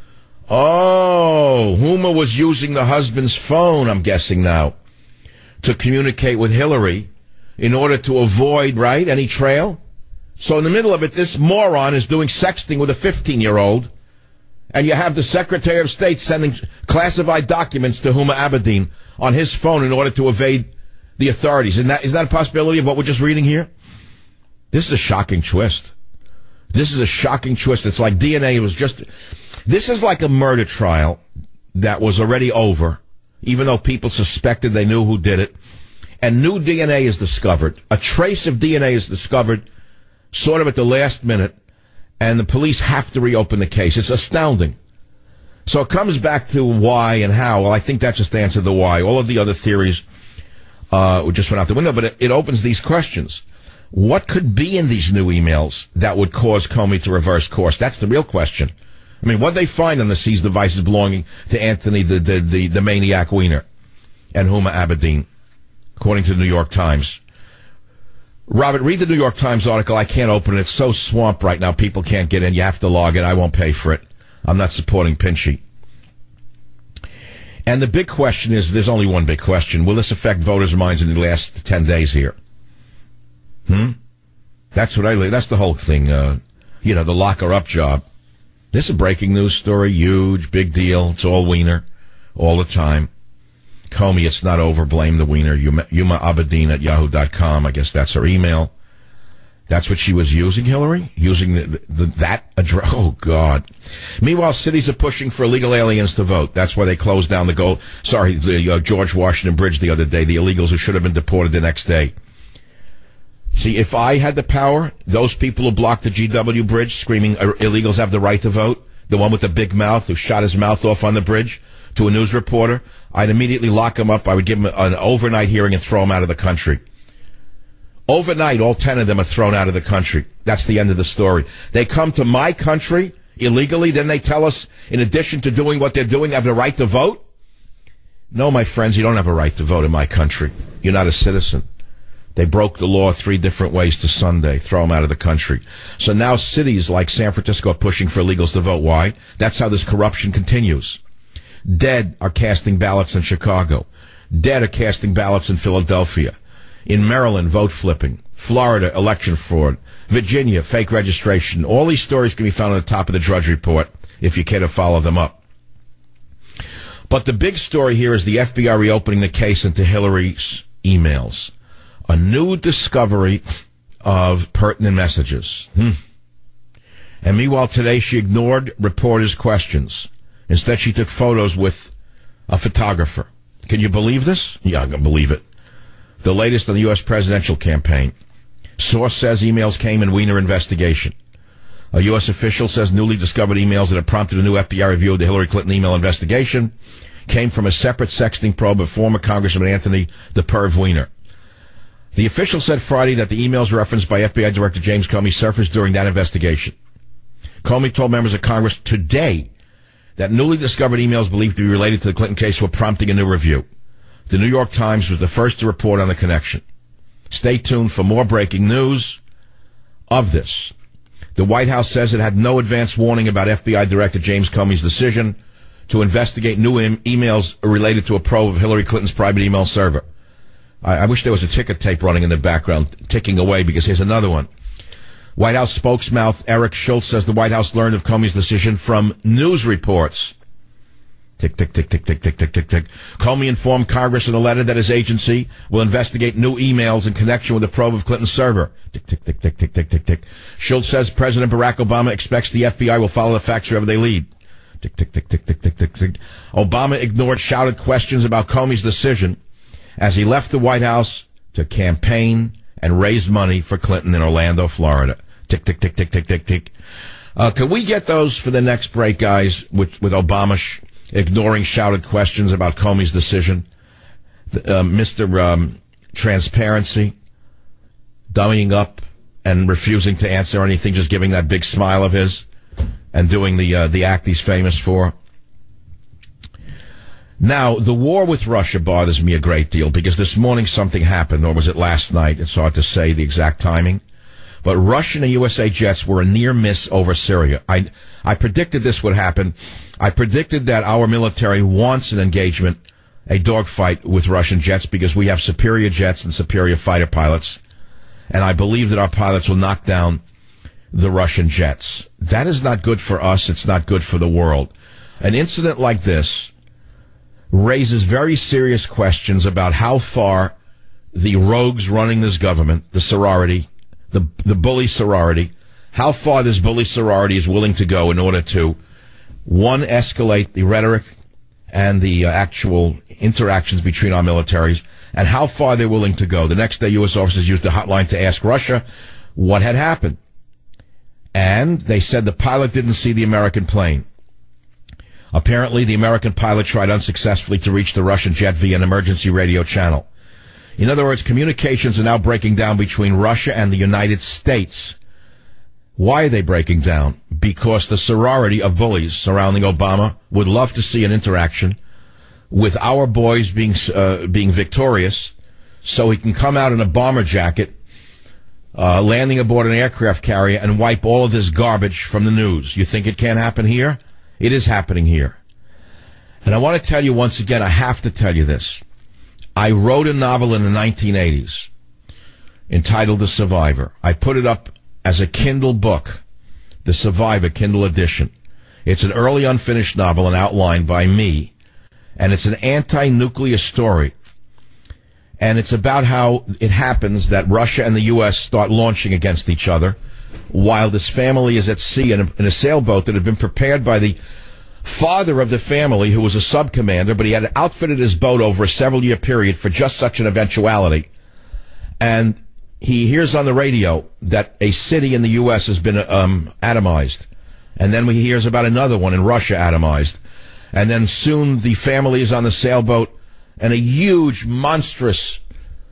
Huma was using the husband's phone, I'm guessing now, to communicate with Hillary in order to avoid, right, any trail. So in the middle of it, this moron is doing sexting with a 15-year-old, and you have the Secretary of State sending classified documents to Huma Abedin on his phone in order to evade the authorities. Is that a possibility of what we're just reading here? This is a shocking twist. This is a shocking twist. It's like DNA was just... This is like a murder trial that was already over, even though people suspected they knew who did it. And new DNA is discovered. A trace of DNA is discovered sort of at the last minute, and the police have to reopen the case. It's astounding. So it comes back to why and how. Well, I think that just answered the why. All of the other theories just went out the window, but it opens these questions. What could be in these new emails that would cause Comey to reverse course? That's the real question. I mean, what they find on the seized devices belonging to Anthony, the maniac Weiner, and Huma Abedin, according to the New York Times. Robert, read the New York Times article. I can't open it. It's so swamped right now. People can't get in. You have to log in. I won't pay for it. I'm not supporting Pinchy. And the big question is, there's only one big question. Will this affect voters' minds in the last 10 days here? That's the whole thing. The lock her up job. This is a breaking news story. Huge, big deal. It's all Weiner. All the time. Comey, it's not over. Blame the Weiner. Huma Abedin at yahoo.com. I guess that's her email. That's what she was using, Hillary? Using that address? Oh, God. Meanwhile, cities are pushing for illegal aliens to vote. That's why they closed down the George Washington Bridge the other day. The illegals who should have been deported the next day. See, if I had the power, those people who blocked the GW Bridge screaming illegals have the right to vote, the one with the big mouth who shot his mouth off on the bridge to a news reporter, I'd immediately lock him up. I would give him an overnight hearing and throw him out of the country. Overnight, all 10 of them are thrown out of the country. That's the end of the story. They come to my country illegally, then they tell us, in addition to doing what they're doing, have the right to vote? No, my friends, you don't have a right to vote in my country. You're not a citizen. They broke the law 3 different ways to Sunday. Throw them out of the country. So now cities like San Francisco are pushing for illegals to vote. Why? That's how this corruption continues. Dead are casting ballots in Chicago. Dead are casting ballots in Philadelphia. In Maryland, vote flipping. Florida, election fraud. Virginia, fake registration. All these stories can be found on the top of the Drudge Report. if you care to follow them up. But the big story here is the FBI reopening the case into Hillary's emails. A new discovery of pertinent messages. And meanwhile, today she ignored reporters' questions. Instead, she took photos with a photographer. Can you believe this? Yeah, I can believe it. The latest on the U.S. presidential campaign. Source says emails came in Weiner investigation. A U.S. official says newly discovered emails that have prompted a new FBI review of the Hillary Clinton email investigation came from a separate sexting probe of former Congressman Anthony the Perv Weiner. The official said Friday that the emails referenced by FBI Director James Comey surfaced during that investigation. Comey told members of Congress today that newly discovered emails believed to be related to the Clinton case were prompting a new review. The New York Times was the first to report on the connection. Stay tuned for more breaking news of this. The White House says it had no advance warning about FBI Director James Comey's decision to investigate new emails related to a probe of Hillary Clinton's private email server. I wish there was a ticker tape running in the background, ticking away, because here's another one. White House spokesmouth Eric Schultz says the White House learned of Comey's decision from news reports. Tick, tick, tick, tick, tick, tick, tick, tick, tick. Comey informed Congress in a letter that his agency will investigate new emails in connection with the probe of Clinton's server. Tick, tick, tick, tick, tick, tick, tick, tick. Schultz says President Barack Obama expects the FBI will follow the facts wherever they lead. Tick, tick, tick, tick, tick, tick, tick, tick. Obama ignored shouted questions about Comey's decision as he left the White House to campaign and raise money for Clinton in Orlando, Florida. Tick, tick, tick, tick, tick, tick, tick. Can we get those for the next break, guys, with Obama ignoring shouted questions about Comey's decision? Mr. Transparency, dummying up and refusing to answer anything, just giving that big smile of his and doing the act he's famous for. Now, the war with Russia bothers me a great deal because this morning something happened, or was it last night? It's hard to say the exact timing. But Russian and USA jets were a near miss over Syria. I predicted this would happen. I predicted that our military wants an engagement, a dogfight with Russian jets, because we have superior jets and superior fighter pilots. And I believe that our pilots will knock down the Russian jets. That is not good for us. It's not good for the world. An incident like this raises very serious questions about how far the rogues running this government, the sorority, the bully sorority, how far this bully sorority is willing to go in order to, one, escalate the rhetoric and the actual interactions between our militaries, and how far they're willing to go. The next day, U.S. officers used the hotline to ask Russia what had happened. And they said the pilot didn't see the American plane. Apparently, the American pilot tried unsuccessfully to reach the Russian jet via an emergency radio channel. In other words, communications are now breaking down between Russia and the United States. Why are they breaking down? Because the sorority of bullies surrounding Obama would love to see an interaction with our boys being victorious, so he can come out in a bomber jacket, landing aboard an aircraft carrier, and wipe all of this garbage from the news. You think it can't happen here? It is happening here. And I want to tell you once again, I have to tell you this. I wrote a novel in the 1980s entitled The Survivor. I put it up as a Kindle book, The Survivor Kindle edition. It's an early unfinished novel and outlined by me. And it's an anti-nuclear story. And it's about how it happens that Russia and the U.S. start launching against each other while this family is at sea in a sailboat that had been prepared by the father of the family, who was a sub-commander, but he had outfitted his boat over a several-year period for just such an eventuality. And he hears on the radio that a city in the U.S. has been atomized. And then he hears about another one in Russia atomized. And then soon the family is on the sailboat, and a huge, monstrous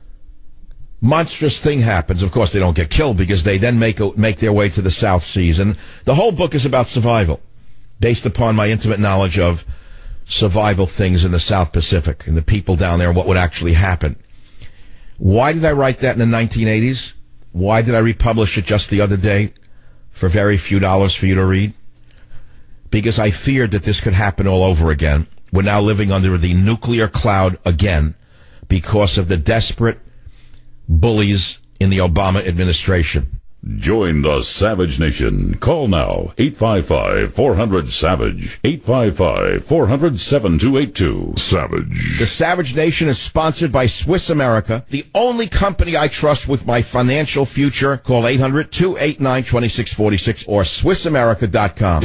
thing happens. Of course, they don't get killed because they then make their way to the South Seas. And the whole book is about survival, based upon my intimate knowledge of survival things in the South Pacific and the people down there and what would actually happen. Why did I write that in the 1980s? Why did I republish it just the other day for very few dollars for you to read? Because I feared that this could happen all over again. We're now living under the nuclear cloud again because of the desperate bullies in the Obama administration. Join the Savage Nation. Call now, 855-400-SAVAGE, 855-400-7282. Savage. The Savage Nation is sponsored by Swiss America, the only company I trust with my financial future. Call 800-289-2646 or SwissAmerica.com.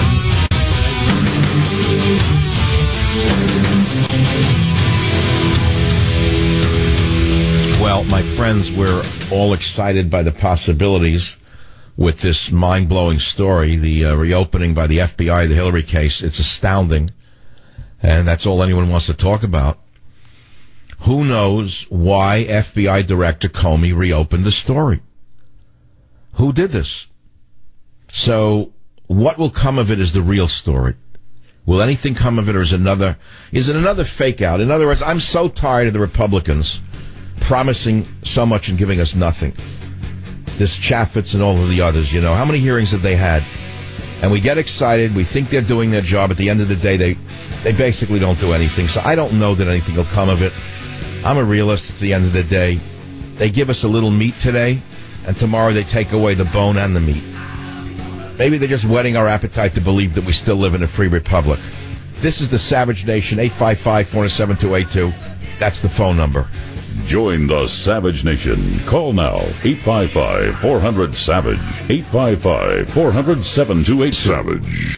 Well, my friends, we're all excited by the possibilities with this mind-blowing story, the reopening by the FBI, the Hillary case. It's astounding, and that's all anyone wants to talk about. Who knows why FBI Director Comey reopened the story? Who did this? So what will come of it is the real story. Will anything come of it, or is it another fake out? In other words, I'm so tired of the Republicans promising so much and giving us nothing. This Chaffetz and all of the others, you know. How many hearings have they had? And we get excited. We think they're doing their job. At the end of the day, they basically don't do anything. So I don't know that anything will come of it. I'm a realist at the end of the day. They give us a little meat today, and tomorrow they take away the bone and the meat. Maybe they're just whetting our appetite to believe that we still live in a free republic. This is the Savage Nation, 855-407-282. That's the phone number. Join the Savage Nation. Call now, 855-400-SAVAGE, 855-400-7282. Savage.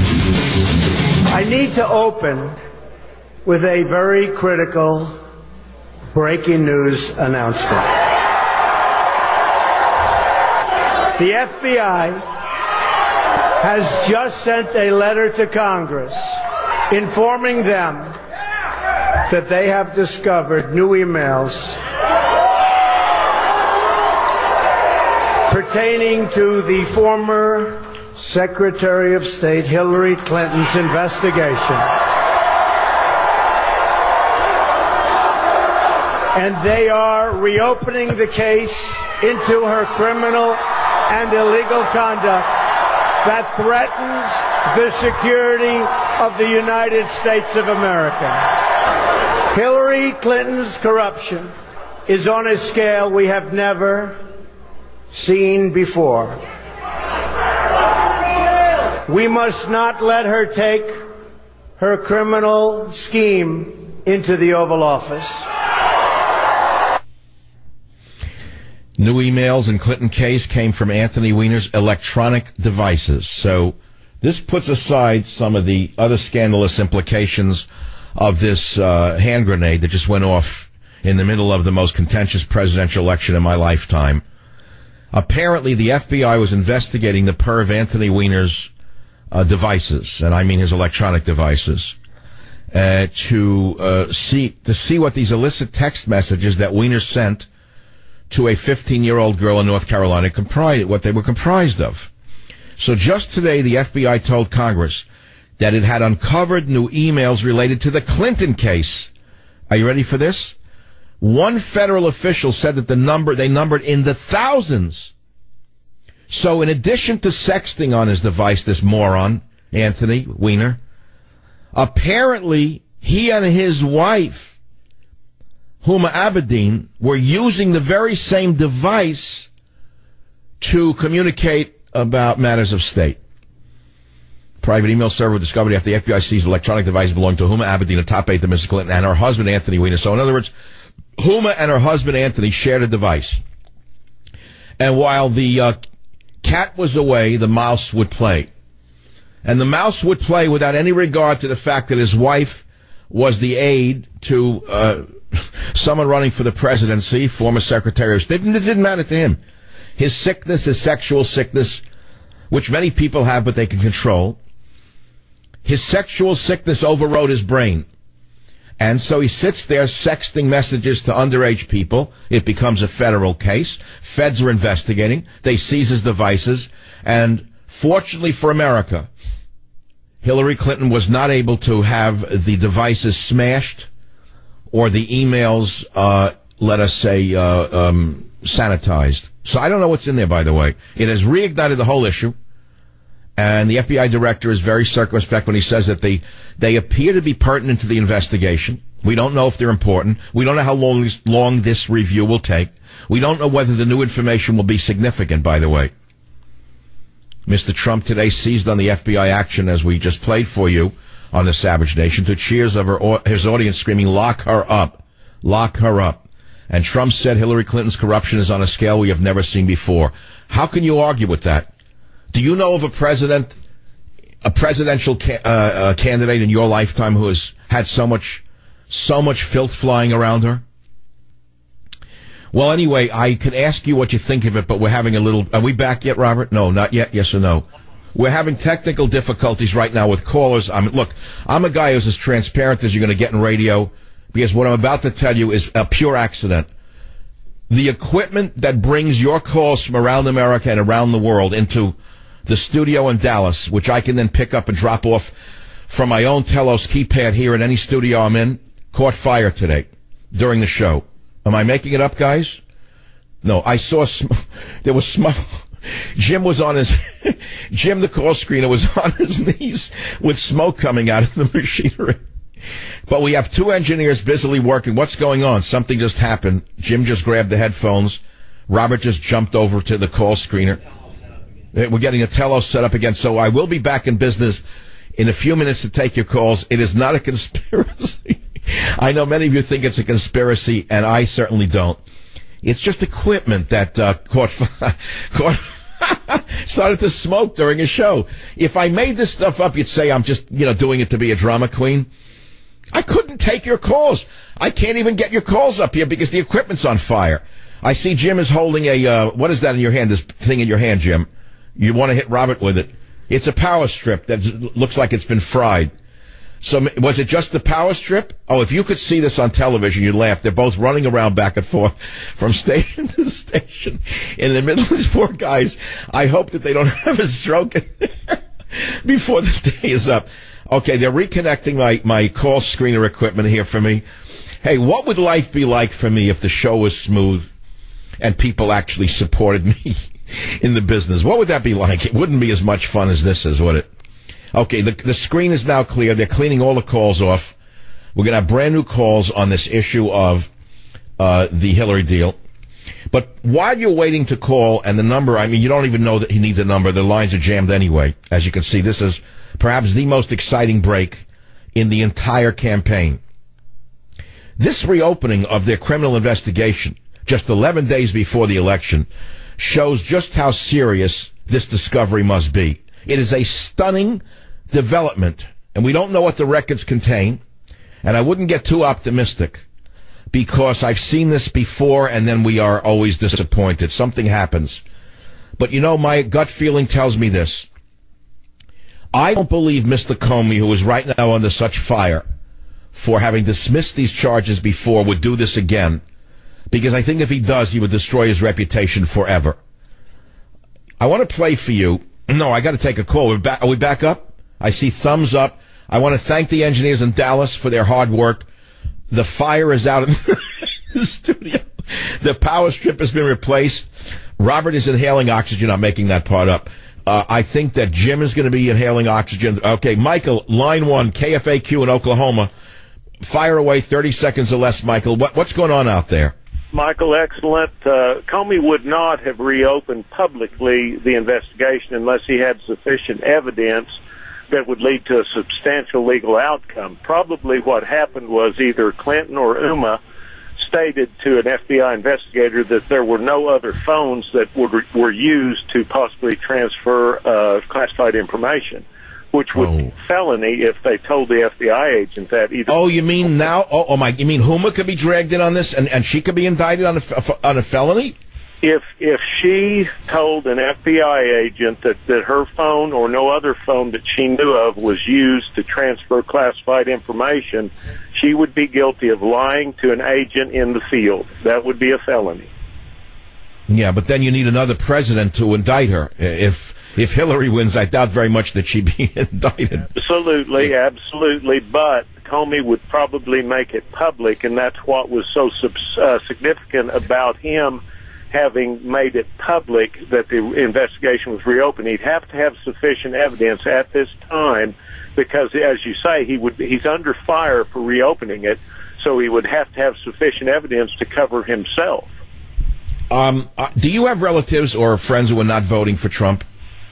I need to open with a very critical breaking news announcement. The FBI has just sent a letter to Congress informing them that they have discovered new emails pertaining to the former Secretary of State Hillary Clinton's investigation. And they are reopening the case into her criminal and illegal conduct that threatens the security of the United States of America. Hillary Clinton's corruption is on a scale we have never seen before. We must not let her take her criminal scheme into the Oval Office. New emails in Clinton case came from Anthony Weiner's electronic devices. So this puts aside some of the other scandalous implications of this hand grenade that just went off in the middle of the most contentious presidential election in my lifetime. Apparently, the FBI was investigating the perv Anthony Weiner's devices, and I mean his electronic devices, to see what these illicit text messages that Weiner sent to a 15-year-old girl in North Carolina what they were comprised of. So just today, the FBI told Congress that it had uncovered new emails related to the Clinton case. Are you ready for this? One federal official said that they numbered in the thousands. So in addition to sexting on his device, this moron, Anthony Weiner, apparently he and his wife, Huma Abedin, were using the very same device to communicate about matters of state. Private email server discovered after the FBI seized electronic devices belonging to Huma Abedin, a top aide to Mrs. Clinton, and her husband, Anthony Weiner. So in other words, Huma and her husband, Anthony, shared a device. And while the cat was away, the mouse would play. And the mouse would play without any regard to the fact that his wife was the aide to someone running for the presidency, former Secretary of State. It didn't matter to him. His sickness, his sexual sickness, which many people have but they can control, his sexual sickness overrode his brain. And so he sits there sexting messages to underage people. It becomes a federal case. Feds are investigating. They seize his devices. And fortunately for America, Hillary Clinton was not able to have the devices smashed or the emails, let us say, sanitized. So I don't know what's in there, by the way. It has reignited the whole issue. And the FBI director is very circumspect when he says that they appear to be pertinent to the investigation. We don't know if they're important. We don't know how long this review will take. We don't know whether the new information will be significant, by the way. Mr. Trump today seized on the FBI action, as we just played for you on the Savage Nation, to cheers of his audience screaming, "Lock her up. Lock her up." And Trump said Hillary Clinton's corruption is on a scale we have never seen before. How can you argue with that? Do you know of a presidential candidate in your lifetime who has had so much filth flying around her? Well, anyway, I could ask you what you think of it, but we're having a little... Are we back yet, Robert? No, not yet. Yes or no? We're having technical difficulties right now with callers. Look, I'm a guy who's as transparent as you're going to get in radio, because what I'm about to tell you is a pure accident. The equipment that brings your calls from around America and around the world into the studio in Dallas, which I can then pick up and drop off from my own Telos keypad here in any studio I'm in, caught fire today during the show. Am I making it up, guys? No, I saw there was smoke. Jim, the call screener, was on his knees with smoke coming out of the machinery. But we have two engineers busily working. What's going on? Something just happened. Jim just grabbed the headphones. Robert just jumped over to the call screener. We're getting a Telos set up again. So I will be back in business in a few minutes to take your calls. It is not a conspiracy. I know many of you think it's a conspiracy, and I certainly don't. It's just equipment that started to smoke during a show. If I made this stuff up, you'd say I'm just, doing it to be a drama queen. I couldn't take your calls. I can't even get your calls up here because the equipment's on fire. I see Jim is holding what is that in your hand, this thing in your hand, Jim? You want to hit Robert with it. It's a power strip that looks like it's been fried. So was it just the power strip? Oh, if you could see this on television, you'd laugh. They're both running around back and forth from station to station in the middle of these poor guys. I hope that they don't have a stroke before the day is up. Okay, they're reconnecting my call screener equipment here for me. Hey, what would life be like for me if the show was smooth and people actually supported me in the business? What would that be like? It wouldn't be as much fun as this is, would it? Okay, the screen is now clear. They're cleaning all the calls off. We're going to have brand new calls on this issue of the Hillary deal. But while you're waiting to call, and the number, you don't even know that he needs a number. The lines are jammed anyway. As you can see, this is perhaps the most exciting break in the entire campaign. This reopening of their criminal investigation, just 11 days before the election, shows just how serious this discovery must be. It is a stunning development, and we don't know what the records contain, and I wouldn't get too optimistic, because I've seen this before, and then we are always disappointed. Something happens. But my gut feeling tells me this. I don't believe Mr. Comey, who is right now under such fire for having dismissed these charges before, would do this again, because I think if he does, he would destroy his reputation forever. I want to play for you. No, I got to take a call. Are we back up? I see thumbs up. I want to thank the engineers in Dallas for their hard work. The fire is out in the studio. The power strip has been replaced. Robert is inhaling oxygen. I'm making that part up. I think that Jim is going to be inhaling oxygen. Okay, Michael, line 1, KFAQ in Oklahoma. Fire away, 30 seconds or less, Michael. What's going on out there? Michael, excellent. Comey would not have reopened publicly the investigation unless he had sufficient evidence that would lead to a substantial legal outcome. Probably what happened was either Clinton or Uma stated to an FBI investigator that there were no other phones that were used to possibly transfer classified information, which would be felony if they told the FBI agent that either. Oh, you mean now? You mean Huma could be dragged in on this, and she could be indicted on a felony? If she told an FBI agent that her phone or no other phone that she knew of was used to transfer classified information, she would be guilty of lying to an agent in the field. That would be a felony. Yeah, but then you need another president to indict her. If Hillary wins, I doubt very much that she'd be indicted. Absolutely, absolutely. But Comey would probably make it public, and that's what was so significant about him having made it public that the investigation was reopened. He'd have to have sufficient evidence at this time because, as you say, he's under fire for reopening it, so he would have to have sufficient evidence to cover himself. Do you have relatives or friends who are not voting for Trump?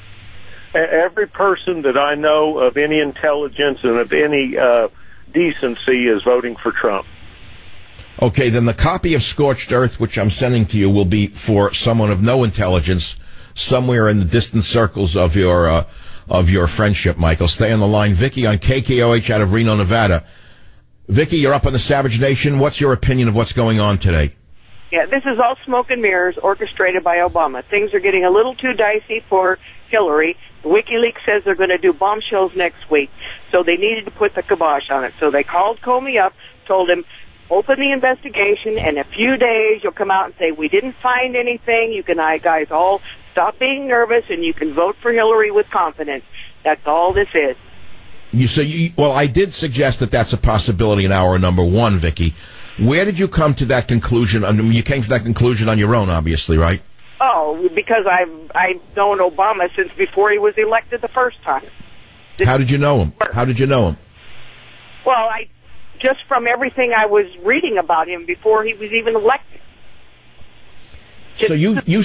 Every person that I know of any intelligence and of any decency is voting for Trump. Okay, then the copy of Scorched Earth, which I'm sending to you, will be for someone of no intelligence somewhere in the distant circles of your friendship, Michael. Stay on the line. Vicky on KKOH out of Reno, Nevada. Vicky, you're up on the Savage Nation. What's your opinion of what's going on today? Yeah, this is all smoke and mirrors orchestrated by Obama. Things are getting a little too dicey for Hillary. WikiLeaks says they're going to do bombshells next week, so they needed to put the kibosh on it. So they called Comey up, told him, open the investigation, and in a few days you'll come out and say, we didn't find anything. You can, guys, all stop being nervous, and you can vote for Hillary with confidence. That's all this is. Well, I did suggest that that's a possibility in hour number one, Vicky. Where did you come to that conclusion? You came to that conclusion on your own, obviously, right? Oh, because I've known Obama since before he was elected the first time. How did you know him? Well, just from everything I was reading about him before he was even elected. So you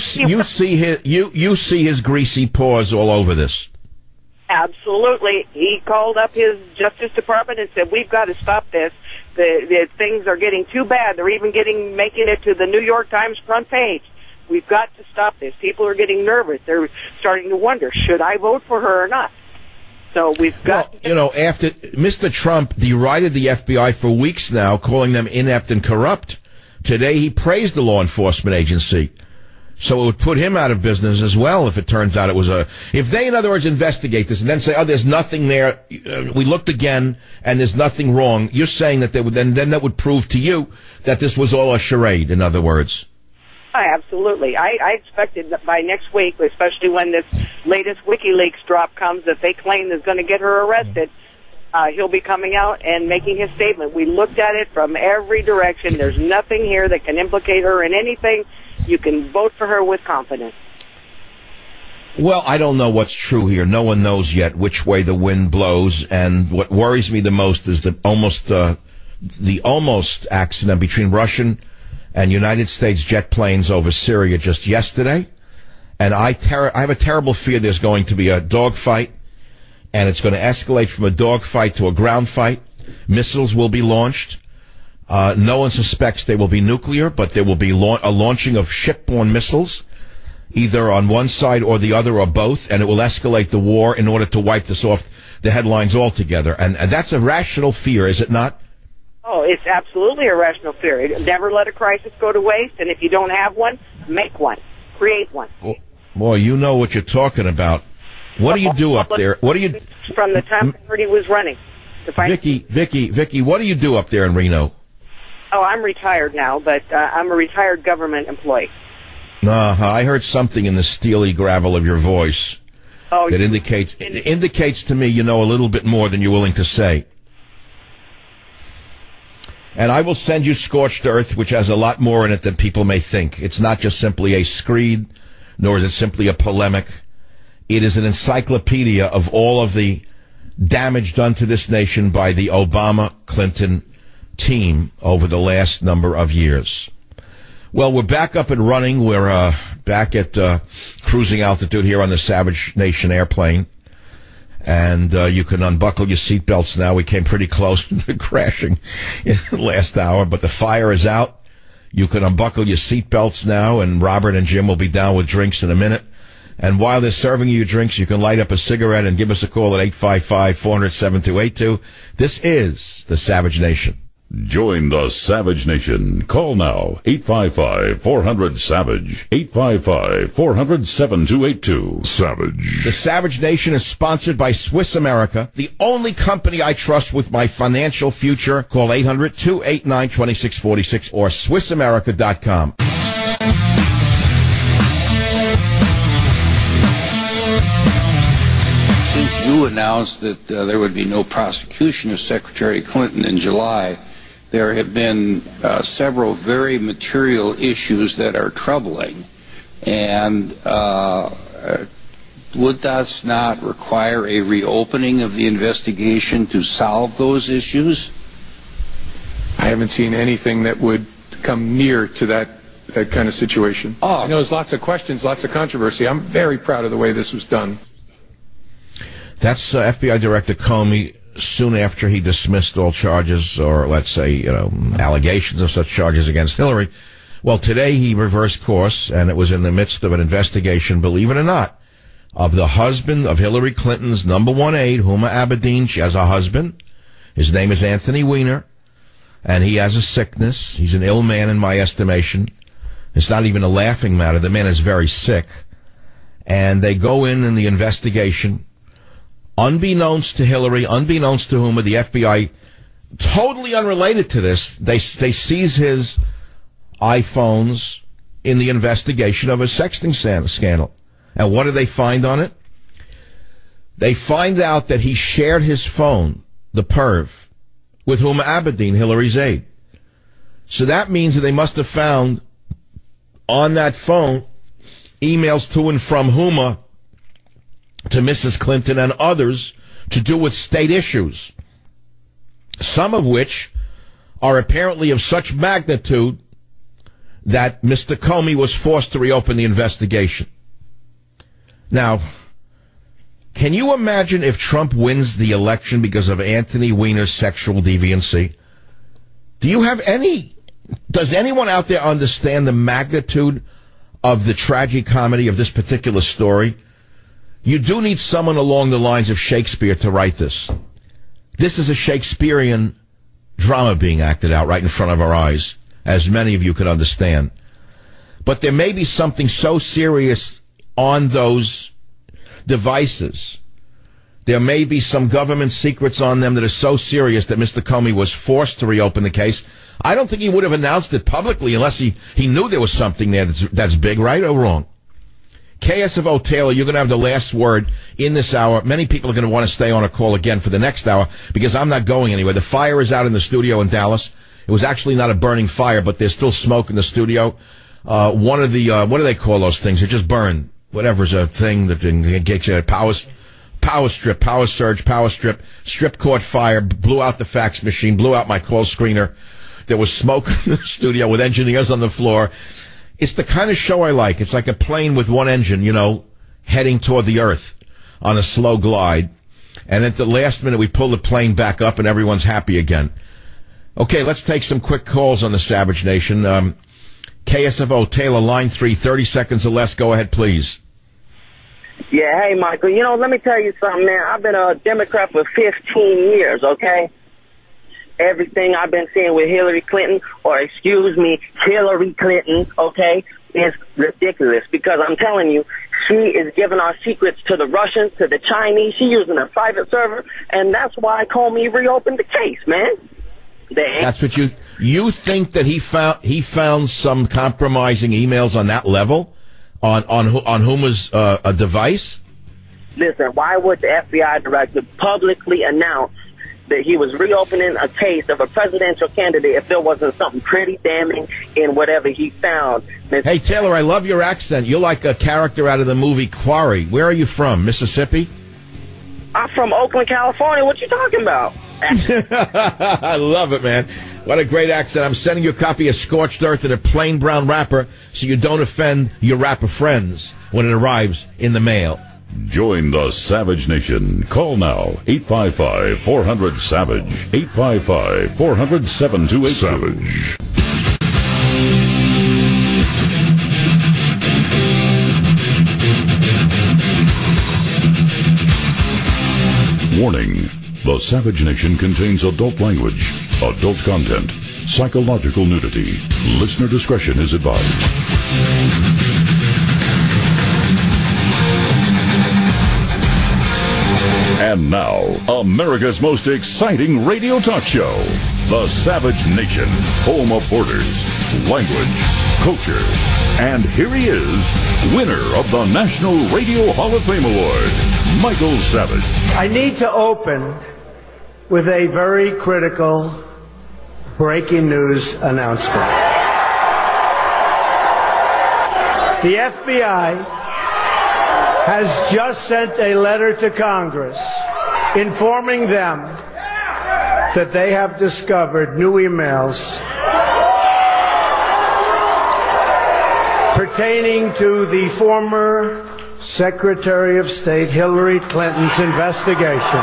see his greasy paws all over this. Absolutely. He called up his Justice Department and said, we've got to stop this. The things are getting too bad. They're even making it to the New York Times front page. We've got to stop this. People are getting nervous. They're starting to wonder, should I vote for her or not? So we've got... Well, after Mr. Trump derided the FBI for weeks now, calling them inept and corrupt, today he praised the law enforcement agency. So it would put him out of business as well if it turns out it was if they, in other words, investigate this and then say, oh, there's nothing there, we looked again and there's nothing wrong, you're saying that they would then that would prove to you that this was all a charade, in other words. Absolutely. I expected that by next week, especially when this latest WikiLeaks drop comes that they claim is going to get her arrested, he'll be coming out and making his statement. We looked at it from every direction. There's nothing here that can implicate her in anything. You can vote for her with confidence. Well, I don't know what's true here. No one knows yet which way the wind blows, and what worries me the most is the almost accident between Russian and United States jet planes over Syria just yesterday. And I have a terrible fear there's going to be a dogfight, and it's going to escalate from a dogfight to a ground fight. Missiles will be launched. No one suspects they will be nuclear, but there will be a launching of shipborne missiles, either on one side or the other or both, and it will escalate the war in order to wipe this off the headlines altogether. And that's a rational fear, is it not? Oh, it's absolutely a rational fear. Never let a crisis go to waste, and if you don't have one, make one. Create one. Boy, you know what you're talking about. What do you do up there? What do you... From the time he was running. Vicky, what do you do up there in Reno? Oh, I'm retired now, but I'm a retired government employee. I heard something in the steely gravel of your voice that indicates to me you know a little bit more than you're willing to say. And I will send you Scorched Earth, which has a lot more in it than people may think. It's not just simply a screed, nor is it simply a polemic. It is an encyclopedia of all of the damage done to this nation by the Obama-Clinton team over the last number of years. Well, we're back up and running. We're back at cruising altitude here on the Savage Nation airplane. And you can unbuckle your seatbelts now. We came pretty close to crashing in the last hour, but the fire is out. You can unbuckle your seatbelts now, and Robert and Jim will be down with drinks in a minute. And while they're serving you drinks, you can light up a cigarette and give us a call at 855-400-7282. This is the Savage Nation. Join the Savage Nation. Call now, 855-400-SAVAGE, 855-400-7282. Savage. The Savage Nation is sponsored by Swiss America, the only company I trust with my financial future. Call 800-289-2646 or SwissAmerica.com. Since you announced that there would be no prosecution of Secretary Clinton in July, there have been several very material issues that are troubling, and would that not require a reopening of the investigation to solve those issues? I haven't seen anything that would come near to that kind of situation. I know there's lots of questions, lots of controversy. I'm very proud of the way this was done. That's FBI Director Comey soon after he dismissed all charges, or let's say, allegations of such charges against Hillary. Well, today he reversed course, and it was in the midst of an investigation, believe it or not, of the husband of Hillary Clinton's number one aide, Huma Abedin. She has a husband. His name is Anthony Weiner, and he has a sickness. He's an ill man in my estimation. It's not even a laughing matter. The man is very sick. And they go in the investigation. Unbeknownst to Hillary, unbeknownst to Huma, the FBI, totally unrelated to this, they seize his iPhones in the investigation of a sexting scandal. And what do they find on it? They find out that he shared his phone, the perv, with Huma Abedin, Hillary's aide. So that means that they must have found on that phone emails to and from Huma to Mrs. Clinton and others to do with state issues, some of which are apparently of such magnitude that Mr. Comey was forced to reopen the investigation. Now, can you imagine if Trump wins the election because of Anthony Weiner's sexual deviancy? Does anyone out there understand the magnitude of the tragicomedy of this particular story? You do need someone along the lines of Shakespeare to write this. This is a Shakespearean drama being acted out right in front of our eyes, as many of you could understand. But there may be something so serious on those devices. There may be some government secrets on them that are so serious that Mr. Comey was forced to reopen the case. I don't think he would have announced it publicly unless he knew there was something there that's big, right or wrong? KSFO Taylor, you're going to have the last word in this hour. Many people are going to want to stay on a call again for the next hour because I'm not going anywhere. The fire is out in the studio in Dallas. It was actually not a burning fire, but there's still smoke in the studio. One of the, what do they call those things? It just burned. Whatever's a thing that gets a power strip, power surge, power strip. Strip caught fire, blew out the fax machine, blew out my call screener. There was smoke in the studio with engineers on the floor. It's the kind of show I like. It's like a plane with one engine, heading toward the earth on a slow glide. And at the last minute, we pull the plane back up and everyone's happy again. Okay, let's take some quick calls on the Savage Nation. KSFO Taylor, line 3, 30 seconds or less. Go ahead, please. Yeah, hey, Michael, let me tell you something, man. I've been a Democrat for 15 years, okay? Everything I've been seeing with Hillary Clinton, Hillary Clinton, okay, is ridiculous because I'm telling you, she is giving our secrets to the Russians, to the Chinese. She's using a private server, and that's why Comey reopened the case, man. That's what you think that he found some compromising emails on that level on Huma's device? Listen, why would the FBI director publicly announce that he was reopening a case of a presidential candidate if there wasn't something pretty damning in whatever he found? Hey, Taylor, I love your accent. You're like a character out of the movie Quarry. Where are you from? Mississippi? I'm from Oakland, California. What you talking about? I love it, man. What a great accent. I'm sending you a copy of Scorched Earth in a plain brown wrapper so you don't offend your rapper friends when it arrives in the mail. Join the Savage Nation. Call now, 855-400-SAVAGE, 855-400-7282. Savage. Warning. The Savage Nation contains adult language, adult content, psychological nudity. Listener discretion is advised. And now, America's most exciting radio talk show, The Savage Nation, home of borders, language, culture. And here he is, winner of the National Radio Hall of Fame Award, Michael Savage. I need to open with a very critical breaking news announcement. The FBI has just sent a letter to Congress informing them that they have discovered new emails pertaining to the former Secretary of State Hillary Clinton's investigation.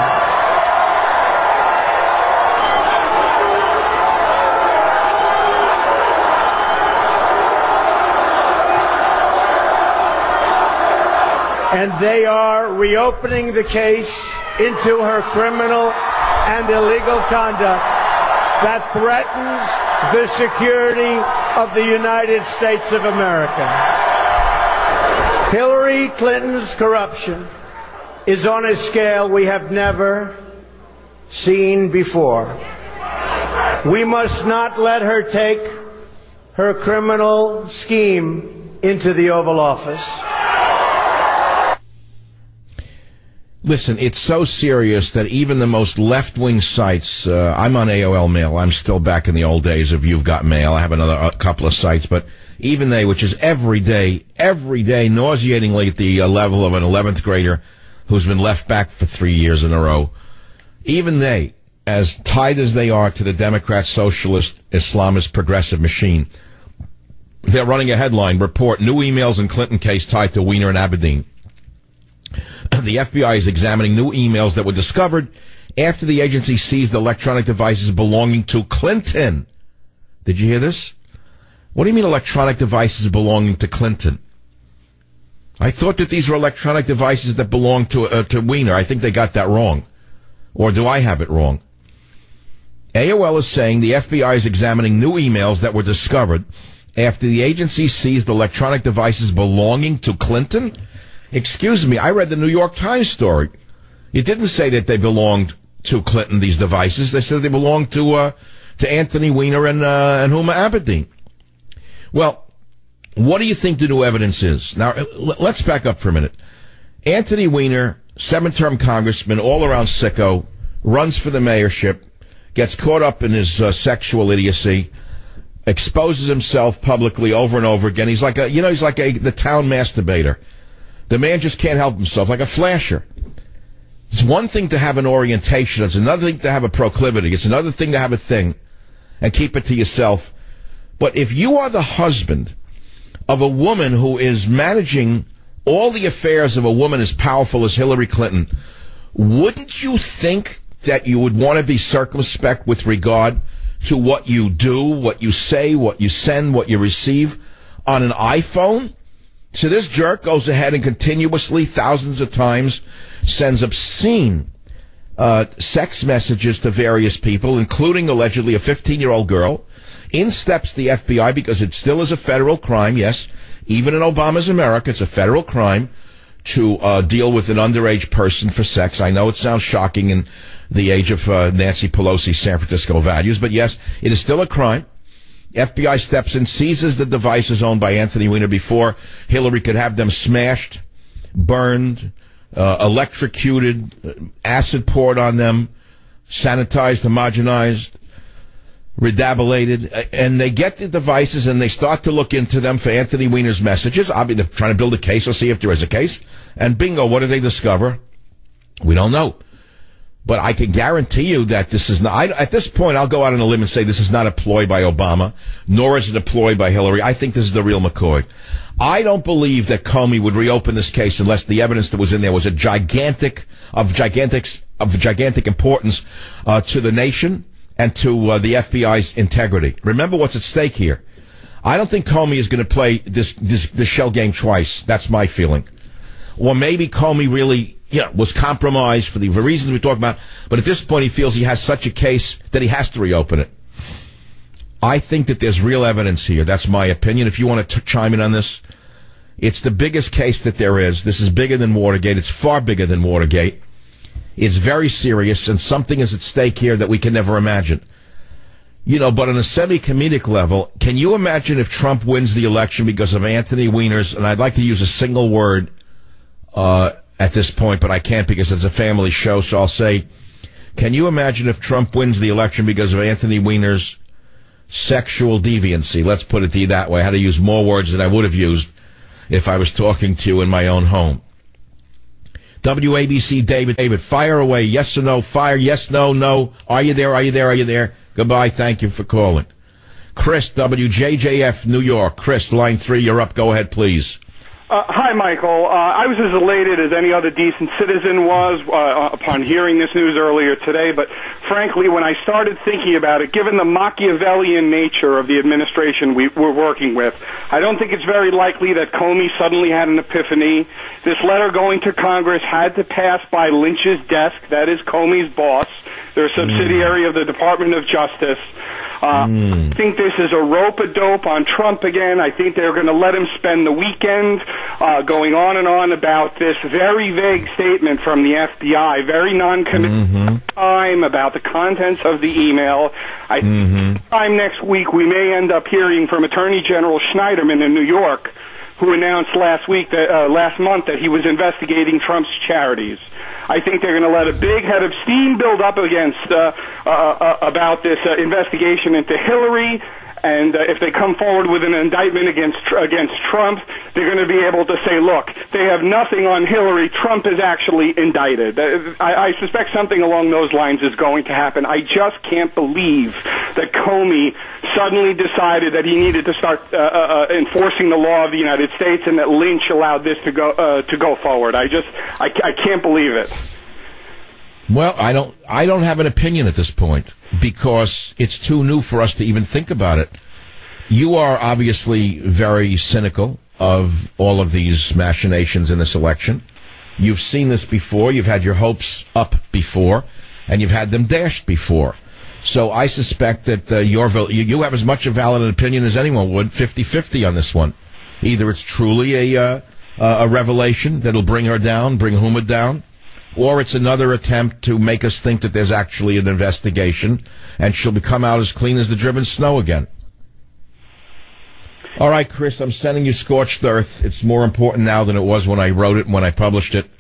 And they are reopening the case into her criminal and illegal conduct that threatens the security of the United States of America. Hillary Clinton's corruption is on a scale we have never seen before. We must not let her take her criminal scheme into the Oval Office. Listen, it's so serious that even the most left-wing sites, I'm on AOL Mail. I'm still back in the old days of You've Got Mail. I have a couple of sites, but even they, which is every day, nauseatingly at the level of an 11th grader who's been left back for 3 years in a row, even they, as tied as they are to the Democrat, Socialist, Islamist, progressive machine, they're running a headline, report, new emails in Clinton case tied to Weiner and Abedin. The FBI is examining new emails that were discovered after the agency seized electronic devices belonging to Clinton. Did you hear this? What do you mean electronic devices belonging to Clinton? I thought that these were electronic devices that belonged to Weiner. I think they got that wrong. Or do I have it wrong? AOL is saying the FBI is examining new emails that were discovered after the agency seized electronic devices belonging to Clinton? Excuse me, I read the New York Times story. It didn't say that they belonged to Clinton, these devices. They said they belonged to Anthony Weiner and Huma Abedin. Well, what do you think the new evidence is? Now, let's back up for a minute. Anthony Weiner, 7-term congressman, all-around sicko, runs for the mayorship, gets caught up in his sexual idiocy, exposes himself publicly over and over again. He's like the town masturbator. The man just can't help himself, like a flasher. It's one thing to have an orientation. It's another thing to have a proclivity. It's another thing to have a thing and keep it to yourself. But if you are the husband of a woman who is managing all the affairs of a woman as powerful as Hillary Clinton, wouldn't you think that you would want to be circumspect with regard to what you do, what you say, what you send, what you receive on an iPhone? So this jerk goes ahead and continuously, thousands of times, sends obscene sex messages to various people, including allegedly a 15-year-old girl. In steps the FBI, because it still is a federal crime, yes, even in Obama's America, it's a federal crime to deal with an underage person for sex. I know it sounds shocking in the age of Nancy Pelosi's San Francisco values, but yes, it is still a crime. FBI steps in, seizes the devices owned by Anthony Weiner before Hillary could have them smashed, burned, electrocuted, acid poured on them, sanitized, homogenized, redabulated, and they get the devices and they start to look into them for Anthony Weiner's messages. I'll be trying to build a case or see if there is a case. And bingo, what do they discover? We don't know. But I can guarantee you that this is not, at this point, I'll go out on a limb and say this is not a ploy by Obama, nor is it a ploy by Hillary. I think this is the real McCoy. I don't believe that Comey would reopen this case unless the evidence that was in there was of gigantic importance to the nation and to the FBI's integrity. Remember what's at stake here. I don't think Comey is going to play this shell game twice. That's my feeling. Or maybe Comey really, was compromised for the reasons we talked about. But at this point, he feels he has such a case that he has to reopen it. I think that there's real evidence here. That's my opinion. If you want to chime in on this, it's the biggest case that there is. This is bigger than Watergate. It's far bigger than Watergate. It's very serious, and something is at stake here that we can never imagine. But on a semi-comedic level, can you imagine if Trump wins the election because of Anthony Weiner's, and I'd like to use a single word at this point, but I can't because it's a family show, so I'll say, can you imagine if Trump wins the election because of Anthony Weiner's sexual deviancy? Let's put it that way. I had to use more words than I would have used if I was talking to you in my own home. WABC, David, fire away. Yes or no? Fire, yes, no, no. Are you there? Are you there? Are you there? Goodbye. Thank you for calling. Chris, WJJF, New York. Chris, line 3, you're up. Go ahead, please. Hi, Michael. I was as elated as any other decent citizen was upon hearing this news earlier today, but frankly, when I started thinking about it, given the Machiavellian nature of the administration we're working with, I don't think it's very likely that Comey suddenly had an epiphany. This letter going to Congress had to pass by Lynch's desk, that is Comey's boss. They're a subsidiary of the Department of Justice. I think this is a rope-a-dope on Trump again. I think they're going to let him spend the weekend going on and on about this very vague statement from the FBI, very non-committal time about the contents of the email. I think time next week we may end up hearing from Attorney General Schneiderman in New York, who announced last month that he was investigating Trump's charities. I think they're going to let a big head of steam build up against about this investigation into Hillary, and if they come forward with an indictment against Trump, they're going to be able to say, look, they have nothing on Hillary. Trump is actually indicted. I suspect something along those lines is going to happen. I just can't believe that Comey suddenly decided that he needed to start enforcing the law of the United States, and that Lynch allowed this to go forward. I can't believe it. Well, I don't have an opinion at this point because it's too new for us to even think about it. You are obviously very cynical of all of these machinations in this election. You've seen this before. You've had your hopes up before, and you've had them dashed before. So I suspect that you have as much a valid opinion as anyone would, 50-50 on this one. Either it's truly a revelation that'll bring her down, bring Huma down, or it's another attempt to make us think that there's actually an investigation and she'll come out as clean as the driven snow again. All right, Chris, I'm sending you scorched earth. It's more important now than it was when I wrote it and when I published it.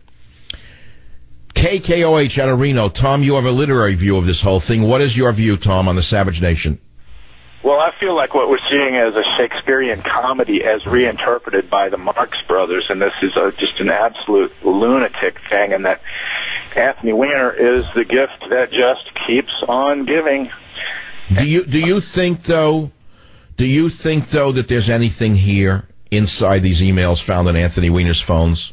KKOH out of Reno. Tom, you have a literary view of this whole thing. What is your view, Tom, on the Savage Nation? Well, I feel like what we're seeing is a Shakespearean comedy as reinterpreted by the Marx Brothers, and this is just an absolute lunatic thing, and that Anthony Weiner is the gift that just keeps on giving. Do you think though that there's anything here inside these emails found on Anthony Weiner's phones?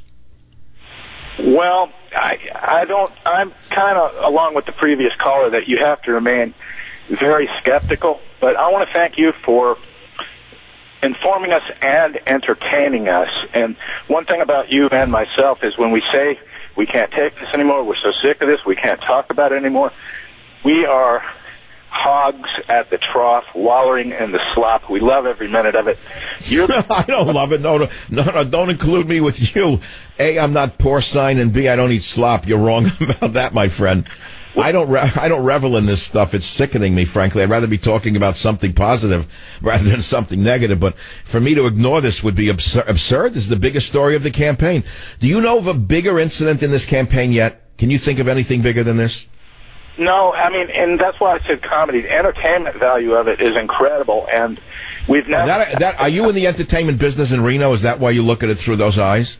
Well, I don't. I'm kind of along with the previous caller that you have to remain very skeptical, but I want to thank you for informing us and entertaining us. And one thing about you and myself is when we say we can't take this anymore, we're so sick of this, we can't talk about it anymore, we are hogs at the trough, wallowing in the slop. We love every minute of it. I don't love it. No, don't include me with you. A, I'm not porcine, and B, I don't eat slop. You're wrong about that, my friend. I don't revel in this stuff. It's sickening me, frankly. I'd rather be talking about something positive rather than something negative. But for me to ignore this would be absurd. This is the biggest story of the campaign. Do you know of a bigger incident in this campaign yet? Can you think of anything bigger than this? No, I mean, and that's why I said comedy. The entertainment value of it is incredible, and we've never... Are you in the entertainment business in Reno? Is that why you look at it through those eyes?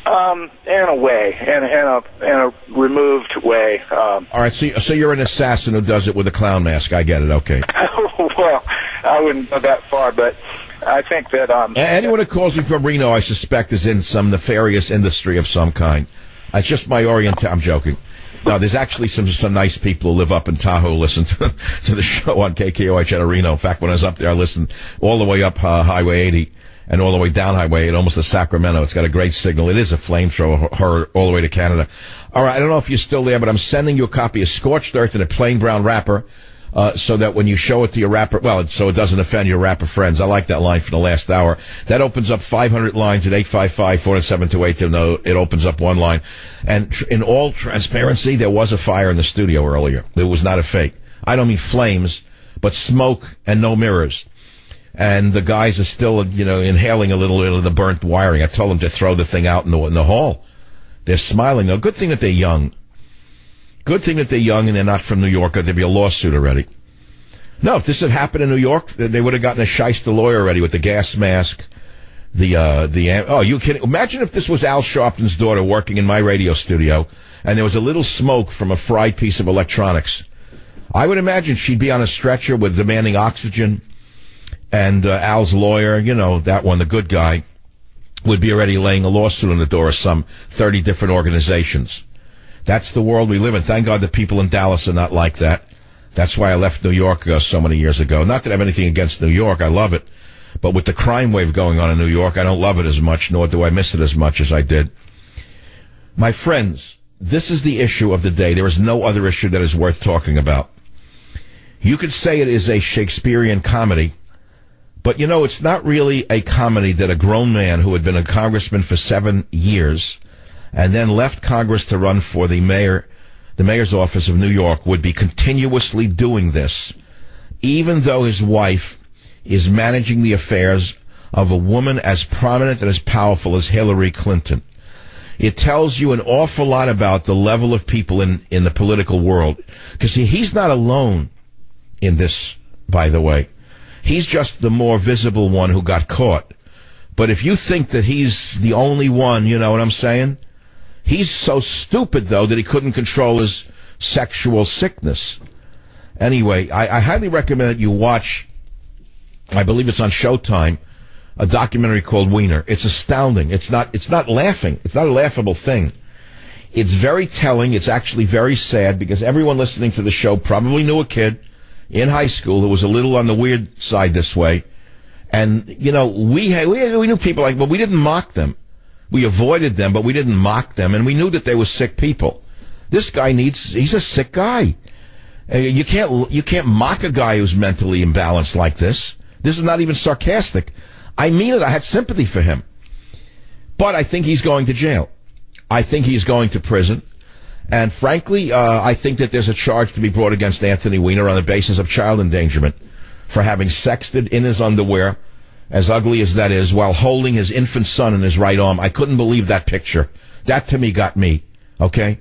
In a way, in a removed way. All right, so you're an assassin who does it with a clown mask. I get it. Okay. Well, I wouldn't go that far, but I think that anyone who calls me from Reno, I suspect, is in some nefarious industry of some kind. It's just my I'm joking. No, there's actually some nice people who live up in Tahoe who listen to the show on KKOH out of Reno. In fact, when I was up there, I listened all the way up Highway 80 and all the way down Highway 8, almost to Sacramento. It's got a great signal. It is a flamethrower all the way to Canada. All right, I don't know if you're still there, but I'm sending you a copy of Scorched Earth in a plain brown wrapper so that when you show it to your rapper, so it doesn't offend your rapper friends. I like that line from the last hour. That opens up 500 lines at 855-407-2820. It opens up one line. And in all transparency, there was a fire in the studio earlier. It was not a fake. I don't mean flames, but smoke and no mirrors. And the guys are still, inhaling a little bit of the burnt wiring. I told them to throw the thing out in the hall. They're smiling. Now, good thing that they're young. Good thing that they're young and they're not from New York, or there'd be a lawsuit already. No, if this had happened in New York, they would have gotten a shyster lawyer already with the gas mask. You kidding? Imagine if this was Al Sharpton's daughter working in my radio studio, and there was a little smoke from a fried piece of electronics. I would imagine she'd be on a stretcher with demanding oxygen. and Al's lawyer, you know, that one, the good guy, would be already laying a lawsuit on the door of some 30 different organizations. That's the world we live in. Thank God the people in Dallas are not like that. That's why I left New York so many years ago. Not that I have anything against New York. I love it. But with the crime wave going on in New York, I don't love it as much, nor do I miss it as much as I did. My friends, this is the issue of the day. There is no other issue that is worth talking about. You could say it is a Shakespearean comedy, but, you know, it's not really a comedy that a grown man who had been a congressman for 7 years and then left Congress to run for the mayor's office of New York would be continuously doing this, even though his wife is managing the affairs of a woman as prominent and as powerful as Hillary Clinton. It tells you an awful lot about the level of people in the political world. Because he's not alone in this, by the way. He's just the more visible one who got caught. But if you think that he's the only one, you know what I'm saying? He's so stupid, though, that he couldn't control his sexual sickness. Anyway, I highly recommend that you watch, I believe it's on Showtime, a documentary called Wiener. It's astounding. It's not laughing. It's not a laughable thing. It's very telling. It's actually very sad because everyone listening to the show probably knew a kid in high school who was a little on the weird side this way. And, you know, we knew people like, well, we didn't mock them. We avoided them, but we didn't mock them. And we knew that they were sick people. This guy he's a sick guy. You can't mock a guy who's mentally imbalanced like this. This is not even sarcastic. I mean it. I had sympathy for him. But I think he's going to jail. I think he's going to prison. And frankly, I think that there's a charge to be brought against Anthony Weiner on the basis of child endangerment for having sexted in his underwear, as ugly as that is, while holding his infant son in his right arm. I couldn't believe that picture. That to me got me. Okay?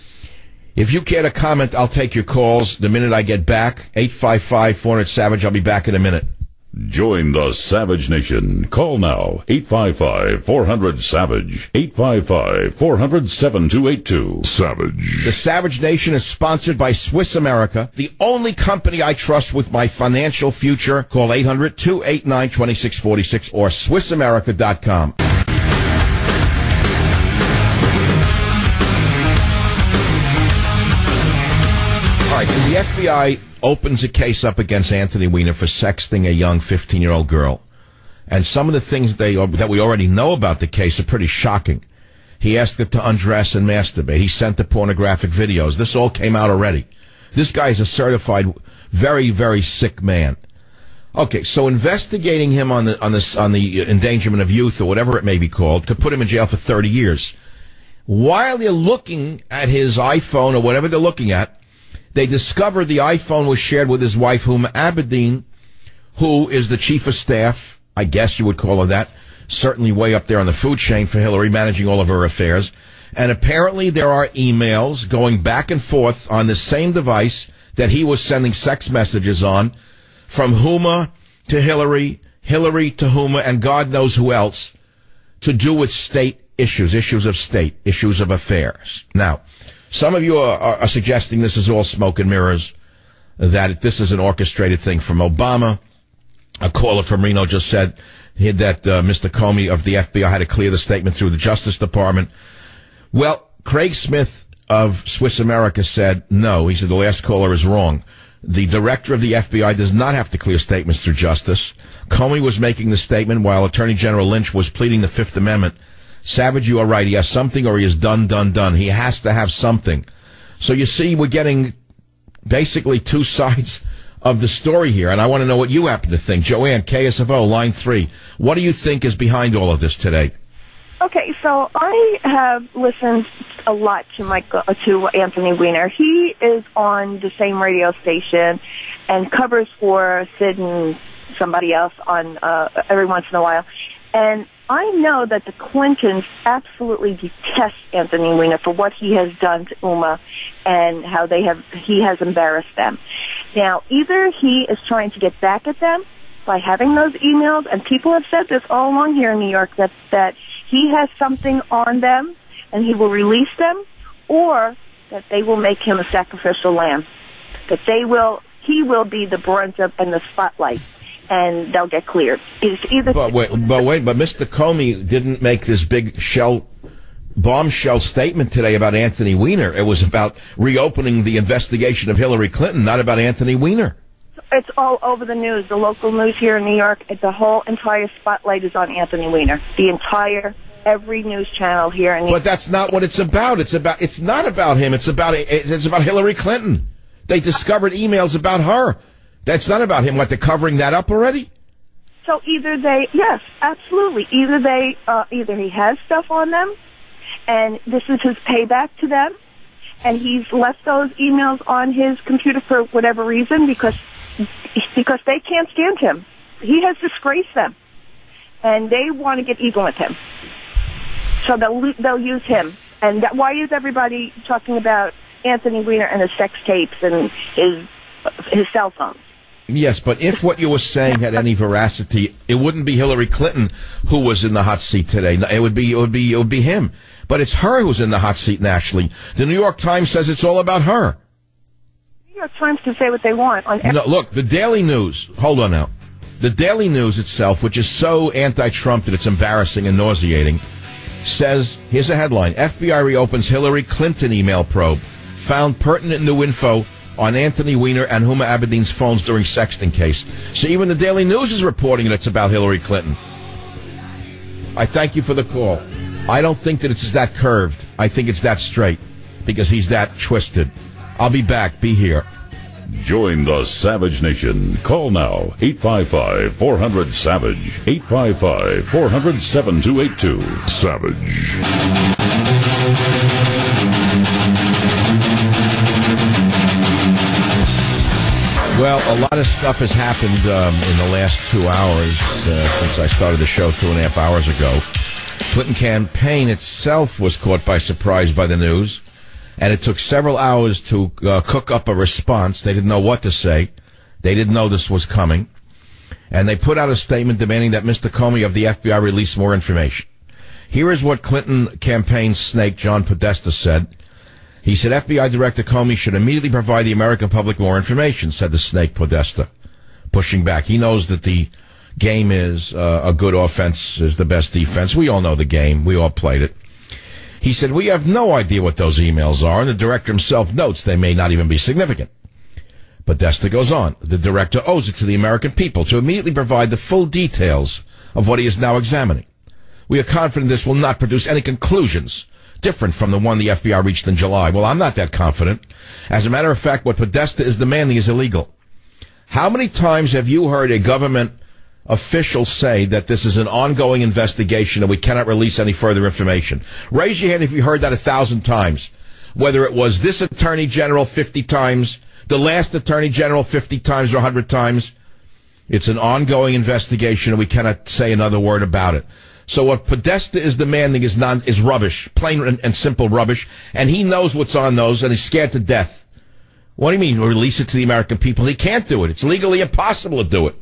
If you care to comment, I'll take your calls the minute I get back. 855-400-SAVAGE. I'll be back in a minute. Join the Savage Nation. Call now, 855-400-SAVAGE, 855-400-7282. Savage. The Savage Nation is sponsored by Swiss America, the only company I trust with my financial future. Call 800-289-2646 or SwissAmerica.com. All right, so the FBI opens a case up against Anthony Weiner for sexting a young 15-year-old girl. And some of the things that we already know about the case are pretty shocking. He asked her to undress and masturbate. He sent her pornographic videos. This all came out already. This guy is a certified, very, very sick man. Okay, so investigating him on the endangerment of youth or whatever it may be called could put him in jail for 30 years. While they're looking at his iPhone or whatever they're looking at, they discovered the iPhone was shared with his wife, Huma Abedin, who is the chief of staff, I guess you would call her that, certainly way up there on the food chain for Hillary, managing all of her affairs. And apparently there are emails going back and forth on the same device that he was sending sex messages on, from Huma to Hillary, Hillary to Huma, and God knows who else, to do with state issues of state, issues of affairs. Now, some of you are suggesting this is all smoke and mirrors, that this is an orchestrated thing from Obama. A caller from Reno just said that Mr. Comey of the FBI had to clear the statement through the Justice Department. Well, Craig Smith of Swiss America said no. He said the last caller is wrong. The director of the FBI does not have to clear statements through justice. Comey was making the statement while Attorney General Lynch was pleading the Fifth Amendment. Savage, you are right. He has something or he is done. He has to have something. So you see, we're getting basically two sides of the story here, and I want to know what you happen to think. Joanne, KSFO, line 3. What do you think is behind all of this today? Okay, so I have listened a lot to Anthony Weiner. He is on the same radio station and covers for Sid and somebody else on every once in a while. And I know that the Clintons absolutely detest Anthony Weiner for what he has done to Huma and how he has embarrassed them. Now, either he is trying to get back at them by having those emails, and people have said this all along here in New York, that he has something on them and he will release them, or that they will make him a sacrificial lamb, that he will be the brunt of and the spotlight. and they'll get cleared. It's either. But Mr. Comey didn't make this big bombshell statement today about Anthony Weiner. It was about reopening the investigation of Hillary Clinton, not about Anthony Weiner. It's all over the news. The local news here in New York, the whole entire spotlight is on Anthony Weiner. Every news channel here in New York. But that's not what it's about. It's not about him. It's about Hillary Clinton. They discovered emails about her. That's not about him. What, they're covering that up already? So yes, absolutely. Either he has stuff on them, and this is his payback to them, and he's left those emails on his computer for whatever reason because they can't stand him. He has disgraced them, and they want to get even with him. So they'll use him. And why is everybody talking about Anthony Weiner and his sex tapes and his cell phones? Yes, but if what you were saying had any veracity, it wouldn't be Hillary Clinton who was in the hot seat today. It would be him. But it's her who's in the hot seat nationally. The New York Times says it's all about her. The New York Times can say what they want. No, look, the Daily News. Hold on now. The Daily News itself, which is so anti-Trump that it's embarrassing and nauseating, says, here's a headline, FBI reopens Hillary Clinton email probe, found pertinent new info on Anthony Weiner and Huma Abedin's phones during sexting case. So even the Daily News is reporting that it's about Hillary Clinton. I thank you for the call. I don't think that it's that curved. I think it's that straight, because he's that twisted. I'll be back. Be here. Join the Savage Nation. Call now, 855-400-SAVAGE, 855-400-7282. Savage. Well, a lot of stuff has happened in the last 2 hours since I started the show 2.5 hours ago. Clinton campaign itself was caught by surprise by the news, and it took several hours to cook up a response. They didn't know what to say. They didn't know this was coming. And they put out a statement demanding that Mr. Comey of the FBI release more information. Here is what Clinton campaign snake John Podesta said. He said, FBI Director Comey should immediately provide the American public more information, said the snake Podesta, pushing back. He knows that the game is a good offense is the best defense. We all know the game. We all played it. He said, we have no idea what those emails are, and the director himself notes they may not even be significant. Podesta goes on. The director owes it to the American people to immediately provide the full details of what he is now examining. We are confident this will not produce any conclusions different from the one the FBI reached in July. Well, I'm not that confident. As a matter of fact, what Podesta is demanding is illegal. How many times have you heard a government official say that this is an ongoing investigation and we cannot release any further information? Raise your hand if you heard that 1,000 times. Whether it was this Attorney General 50 times, the last Attorney General 50 times or 100 times. It's an ongoing investigation and we cannot say another word about it. So what Podesta is demanding is rubbish, plain and simple rubbish, and he knows what's on those and he's scared to death. What do you mean, release it to the American people? He can't do it. It's legally impossible to do it.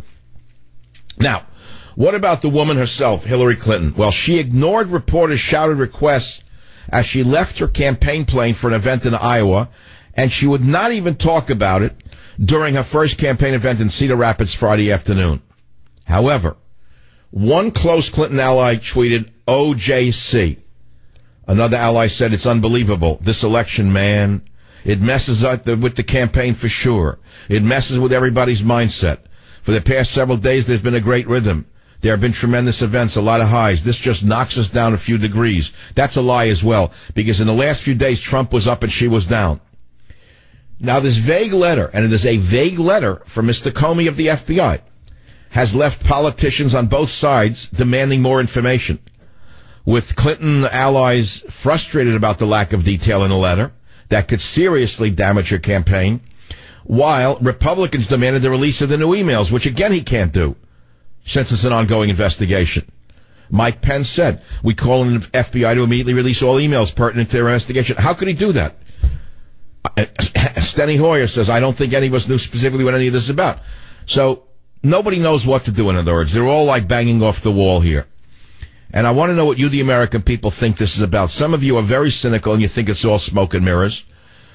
Now, what about the woman herself, Hillary Clinton? Well, she ignored reporters' shouted requests as she left her campaign plane for an event in Iowa, and she would not even talk about it during her first campaign event in Cedar Rapids Friday afternoon. However, one close Clinton ally tweeted, OJC. Another ally said, it's unbelievable. This election, man, it messes up with the campaign for sure. It messes with everybody's mindset. For the past several days, there's been a great rhythm. There have been tremendous events, a lot of highs. This just knocks us down a few degrees. That's a lie as well, because in the last few days, Trump was up and she was down. Now, this vague letter, and it is a vague letter from Mr. Comey of the FBI, has left politicians on both sides demanding more information, with Clinton allies frustrated about the lack of detail in the letter that could seriously damage her campaign, while Republicans demanded the release of the new emails, which again he can't do, since it's an ongoing investigation. Mike Pence said, we call on the FBI to immediately release all emails pertinent to their investigation. How could he do that? Steny Hoyer says, I don't think any of us knew specifically what any of this is about. So nobody knows what to do, in other words. They're all like banging off the wall here. And I want to know what you, the American people, think this is about. Some of you are very cynical and you think it's all smoke and mirrors.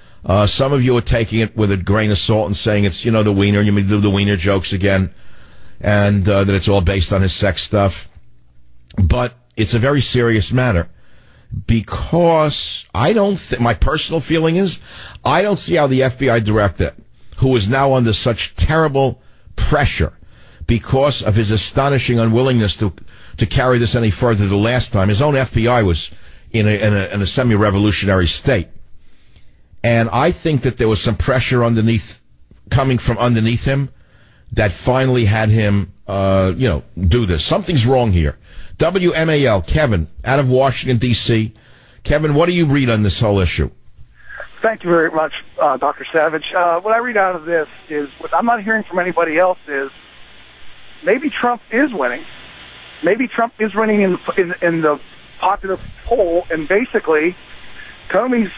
Some of you are taking it with a grain of salt and saying it's, the Wiener, and you may do the Wiener jokes again. and that it's all based on his sex stuff. But it's a very serious matter, because my personal feeling is, I don't see how the FBI director, who is now under such terrible pressure because of his astonishing unwillingness to carry this any further the last time. His own FBI was in a semi-revolutionary state. And I think that there was some pressure coming from underneath him that finally had him, do this. Something's wrong here. WMAL, Kevin, out of Washington, D.C. Kevin, what do you read on this whole issue? Thank you very much, Dr. Savage. What I read out of this is, what I'm not hearing from anybody else is, maybe Trump is winning. Maybe Trump is winning in the popular poll, and basically, Comey's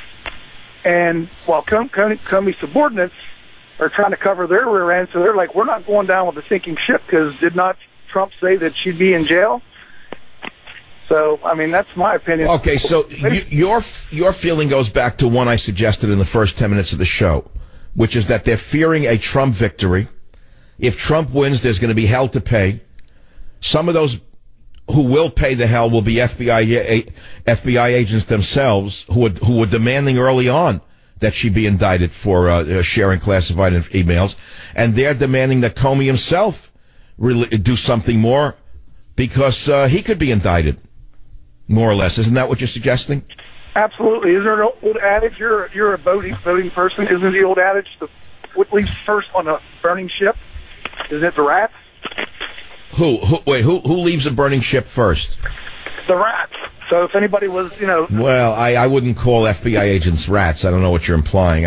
subordinates are trying to cover their rear end, so they're like, we're not going down with a sinking ship, because did not Trump say that she'd be in jail? So, I mean, that's my opinion. Okay, so your feeling goes back to one I suggested in the first 10 minutes of the show, which is that they're fearing a Trump victory. If Trump wins, there's going to be hell to pay. Some of those who will pay the hell will be FBI agents themselves, who were demanding early on that she be indicted for sharing classified emails, and they're demanding that Comey himself do something more, because he could be indicted, more or less. Isn't that what you're suggesting? Absolutely. Is there an old adage? You're a voting person. Isn't the old adage what leaves first on a burning ship? Isn't it the rats? Who leaves a burning ship first? The rats. So if anybody was, Well, I wouldn't call FBI agents rats. I don't know what you're implying.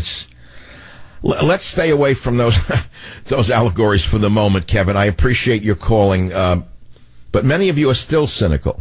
Let's stay away from those allegories for the moment, Kevin. I appreciate your calling, but many of you are still cynical,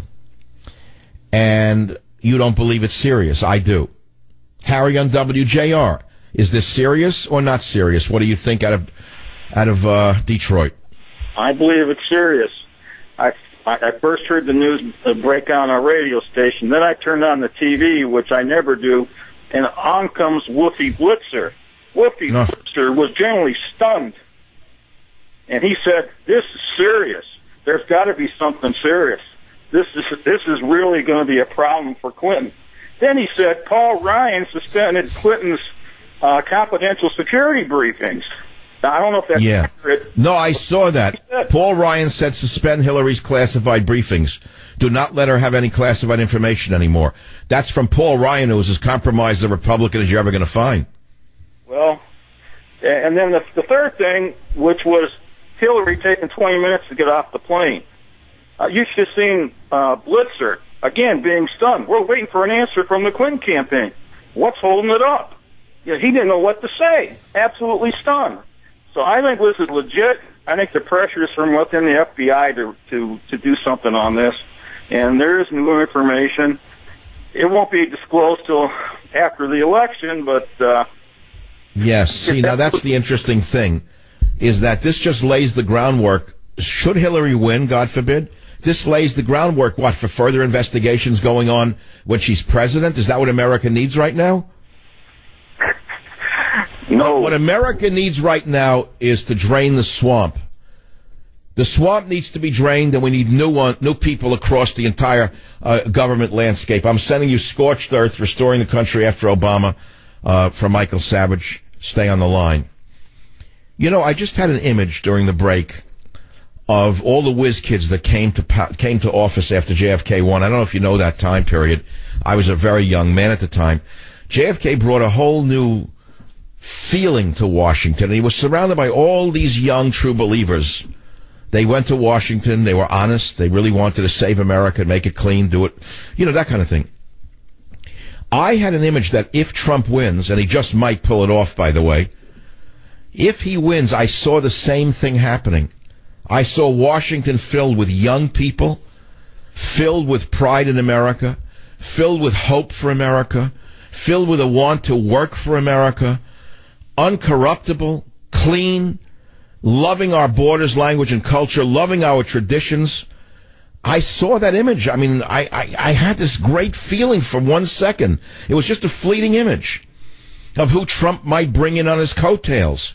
and you don't believe it's serious. I do. Harry on WJR, is this serious or not serious? What do you think out of Detroit? I believe it's serious. I first heard the news break on our radio station. Then I turned on the TV, which I never do, and on comes Wolfie Blitzer. Wolfie Blitzer was generally stunned. And he said, this is serious. There's got to be something serious. This is really going to be a problem for Clinton. Then he said Paul Ryan suspended Clinton's confidential security briefings. Now, I don't know if that's accurate. No, I saw that. Paul Ryan said suspend Hillary's classified briefings. Do not let her have any classified information anymore. That's from Paul Ryan, who was as compromised a Republican as you're ever going to find. Well, and then the third thing, which was Hillary taking 20 minutes to get off the plane. You should have seen Blitzer, again, being stunned. We're waiting for an answer from the Clinton campaign. What's holding it up? He didn't know what to say. Absolutely stunned. So I think this is legit. I think the pressure is from within the FBI to do something on this. And there is new information. It won't be disclosed till after the election, but... Yes. See, now that's the interesting thing, is that this just lays the groundwork. Should Hillary win, God forbid, this lays the groundwork, for further investigations going on when she's president? Is that what America needs right now? No. What America needs right now is to drain the swamp. The swamp needs to be drained, and we need new people across the entire government landscape. I'm sending you Scorched Earth, Restoring the Country After Obama, from Michael Savage. Stay on the line. I just had an image during the break of all the whiz kids that came to office after JFK won. I don't know if you know that time period. I was a very young man at the time. JFK brought a whole new feeling to Washington, and he was surrounded by all these young true believers. They went to Washington, they were honest, they really wanted to save America, make it clean, do it, that kind of thing. I had an image that if Trump wins, and he just might pull it off, by the way, if he wins, I saw the same thing happening. I saw Washington filled with young people, filled with pride in America, filled with hope for America, filled with a want to work for America, uncorruptible, clean, loving our borders, language, and culture, loving our traditions. I saw that image. I mean, I had this great feeling for 1 second. It was just a fleeting image of who Trump might bring in on his coattails.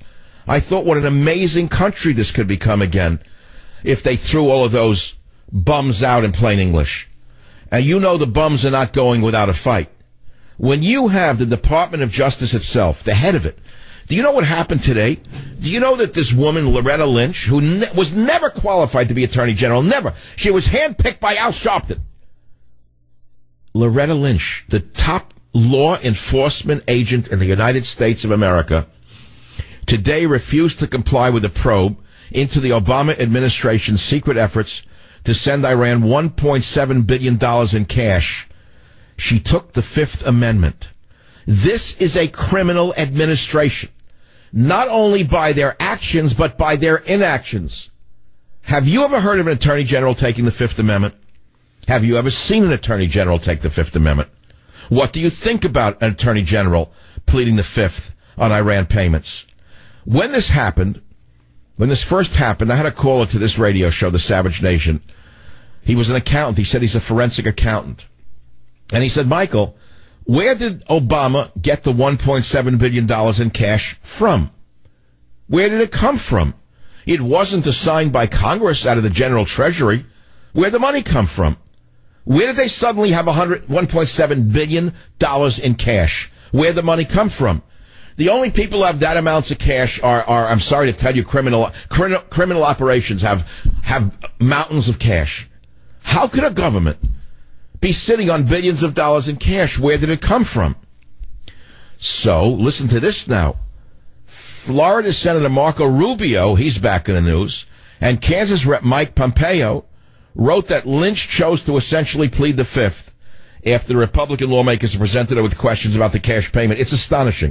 I thought what an amazing country this could become again if they threw all of those bums out in plain English. And you know the bums are not going without a fight. When you have the Department of Justice itself, the head of it, do you know what happened today? Do you know that this woman, Loretta Lynch, who was never qualified to be Attorney General, never, she was handpicked by Al Sharpton. Loretta Lynch, the top law enforcement agent in the United States of America, today refused to comply with a probe into the Obama administration's secret efforts to send Iran $1.7 billion in cash. She took the Fifth Amendment. This is a criminal administration, not only by their actions, but by their inactions. Have you ever heard of an Attorney General taking the Fifth Amendment? Have you ever seen an Attorney General take the Fifth Amendment? What do you think about an Attorney General pleading the Fifth on Iran payments? When this happened, when this first happened, I had a caller to this radio show, The Savage Nation. He was an accountant. He said he's a forensic accountant. And he said, Michael, where did Obama get the $1.7 billion in cash from? Where did it come from? It wasn't assigned by Congress out of the General Treasury. Where'd the money come from? Where did they suddenly have $1.7 billion in cash? Where'd the money come from? The only people who have that amounts of cash are I'm sorry to tell you, criminal operations have mountains of cash. How could a government be sitting on billions of dollars in cash? Where did it come from? So, listen to this now. Florida Senator Marco Rubio, he's back in the news, and Kansas Rep Mike Pompeo wrote that Lynch chose to essentially plead the Fifth after the Republican lawmakers presented her with questions about the cash payment. It's astonishing.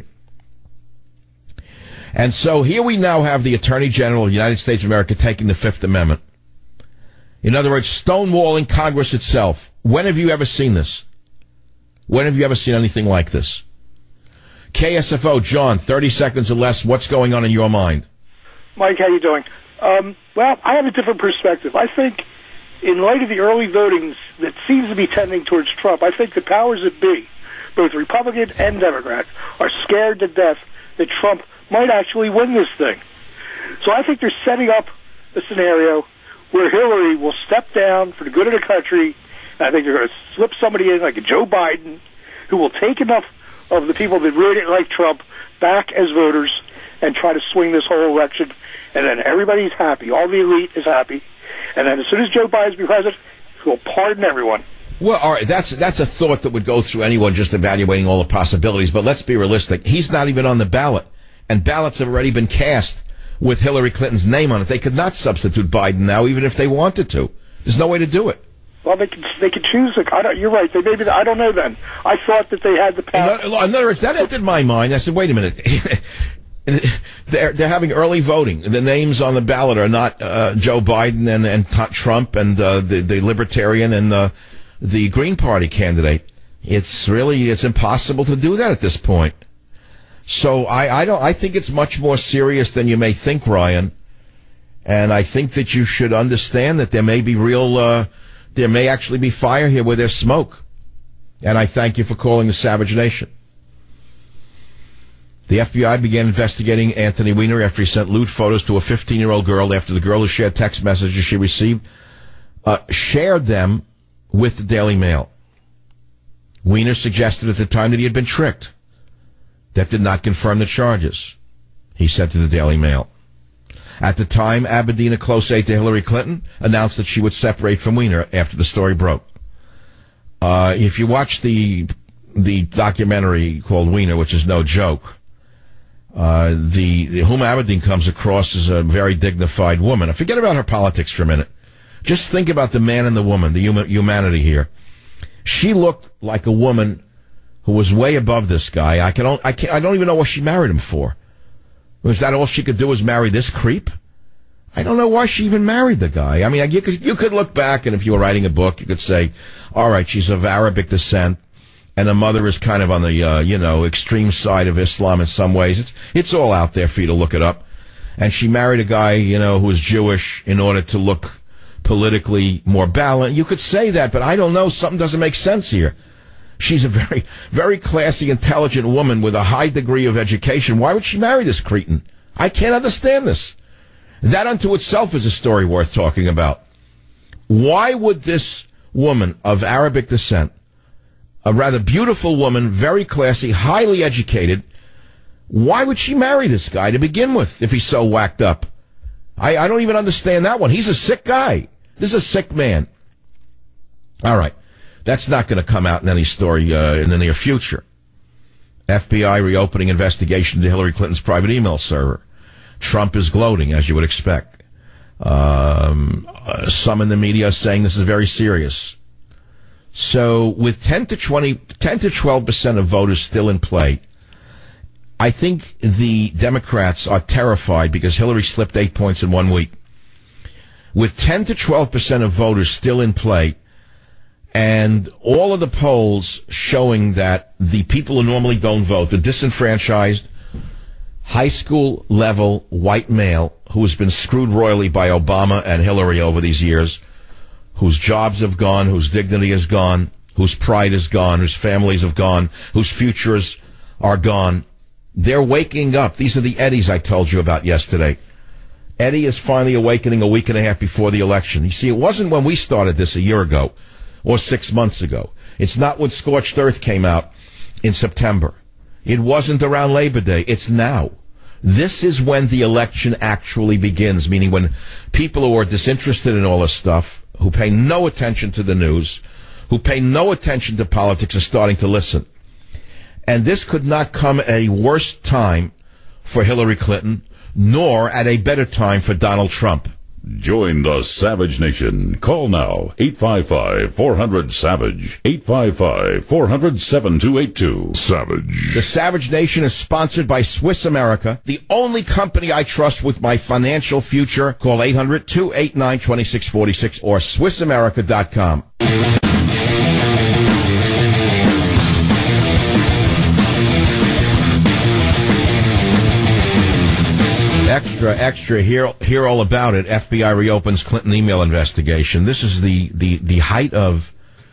And so here we now have the Attorney General of the United States of America taking the Fifth Amendment. In other words, stonewalling Congress itself. When have you ever seen this? When have you ever seen anything like this? KSFO, John, 30 seconds or less. What's going on in your mind? Mike, how you doing? Well, I have a different perspective. I think in light of the early votings that seems to be tending towards Trump, I think the powers that be, both Republican and Democrat, are scared to death that Trump might actually win this thing. So I think they're setting up a scenario where Hillary will step down for the good of the country. And I think they're going to slip somebody in like a Joe Biden who will take enough of the people that really didn't like Trump back as voters and try to swing this whole election. And then everybody's happy. All the elite is happy. And then as soon as Joe Biden's president, he'll pardon everyone. Well, all right, that's a thought that would go through anyone just evaluating all the possibilities. But let's be realistic. He's not even on the ballot. And ballots have already been cast with Hillary Clinton's name on it. They could not substitute Biden now, even if they wanted to. There's no way to do it. Well, they could choose. You're right. They maybe. I don't know. Then I thought that they had the power. In other words, that entered my mind. I said, wait a minute. They're having early voting. The names on the ballot are not Joe Biden and Trump and the Libertarian and the Green Party candidate. It's impossible to do that at this point. So I think it's much more serious than you may think, Ryan. And I think that you should understand that there may be there may actually be fire here where there's smoke. And I thank you for calling the Savage Nation. The FBI began investigating Anthony Weiner after he sent lewd photos to a 15-year-old girl after the girl who shared text messages she received shared them with the Daily Mail. Weiner suggested at the time that he had been tricked. That did not confirm the charges, he said to the Daily Mail. At the time, Abedin, a close aide to Hillary Clinton, announced that she would separate from Weiner after the story broke. If you watch the documentary called Weiner, which is no joke, whom Abedin comes across as a very dignified woman. Now, forget about her politics for a minute. Just think about the man and the woman, the humanity here. She looked like a woman who was way above this guy. I don't even know what she married him for. Was that all she could do was marry this creep? I don't know why she even married the guy. I mean, you could look back, and if you were writing a book, you could say, all right, she's of Arabic descent, and her mother is kind of on the, extreme side of Islam in some ways. It's all out there for you to look it up. And she married a guy, who was Jewish in order to look politically more balanced. You could say that, but I don't know. Something doesn't make sense here. She's a very, very classy, intelligent woman with a high degree of education. Why would she marry this cretin? I can't understand this. That unto itself is a story worth talking about. Why would this woman of Arabic descent, a rather beautiful woman, very classy, highly educated, why would she marry this guy to begin with if he's so whacked up? I don't even understand that one. He's a sick guy. This is a sick man. All right. That's not going to come out in any story in the near future. FBI reopening investigation into Hillary Clinton's private email server. Trump is gloating, as you would expect. Some in the media saying this is very serious. So with 10 to 12% of voters still in play, I think the Democrats are terrified because Hillary slipped 8 points in 1 week. With 10 to 12% of voters still in play, and all of the polls showing that the people who normally don't vote, the disenfranchised, high school level white male who has been screwed royally by Obama and Hillary over these years, whose jobs have gone, whose dignity is gone, whose pride is gone, whose families have gone, whose futures are gone. They're waking up. These are the Eddies I told you about yesterday. Eddie is finally awakening a week and a half before the election. You see, it wasn't when we started this a year ago or 6 months ago. It's not when Scorched Earth came out in September. It wasn't around Labor Day. It's now. This is when the election actually begins, meaning when people who are disinterested in all this stuff, who pay no attention to the news, who pay no attention to politics, are starting to listen. And this could not come at a worse time for Hillary Clinton, nor at a better time for Donald Trump. Join the Savage Nation. Call now, 855-400-SAVAGE, 855-400-7282. Savage. The Savage Nation is sponsored by Swiss America, the only company I trust with my financial future. Call 800-289-2646 or SwissAmerica.com. Extra, hear all about it. FBI reopens Clinton email investigation. This is the height of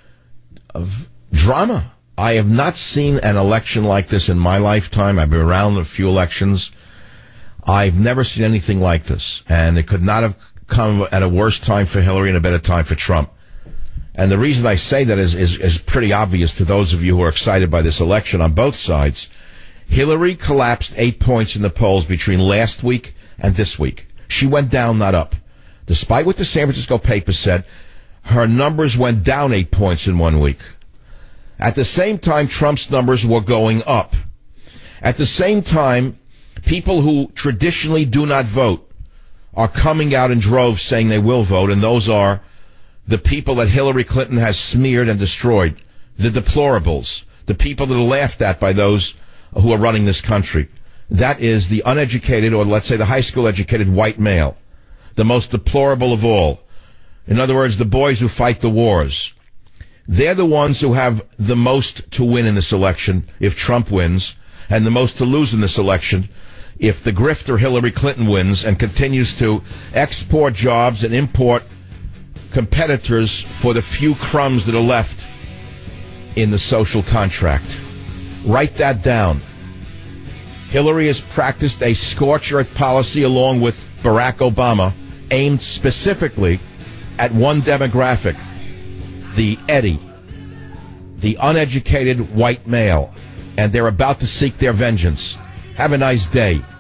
drama. I have not seen an election like this in my lifetime. I've been around a few elections. I've never seen anything like this. And it could not have come at a worse time for Hillary and a better time for Trump. And the reason I say that is pretty obvious to those of you who are excited by this election on both sides. Hillary collapsed 8 points in the polls between last week and this week. She went down, not up. Despite what the San Francisco paper said, her numbers went down 8 points in 1 week. At the same time, Trump's numbers were going up. At the same time, people who traditionally do not vote are coming out in droves saying they will vote, and those are the people that Hillary Clinton has smeared and destroyed, the deplorables, the people that are laughed at by those who are running this country. That is the uneducated, or let's say the high school educated white male, the most deplorable of all. In other words, the boys who fight the wars. They're the ones who have the most to win in this election if Trump wins, and the most to lose in this election if the grifter Hillary Clinton wins and continues to export jobs and import competitors for the few crumbs that are left in the social contract. Write that down. Hillary has practiced a scorched earth policy along with Barack Obama aimed specifically at one demographic, the Eddie, the uneducated white male, and they're about to seek their vengeance. Have a nice day.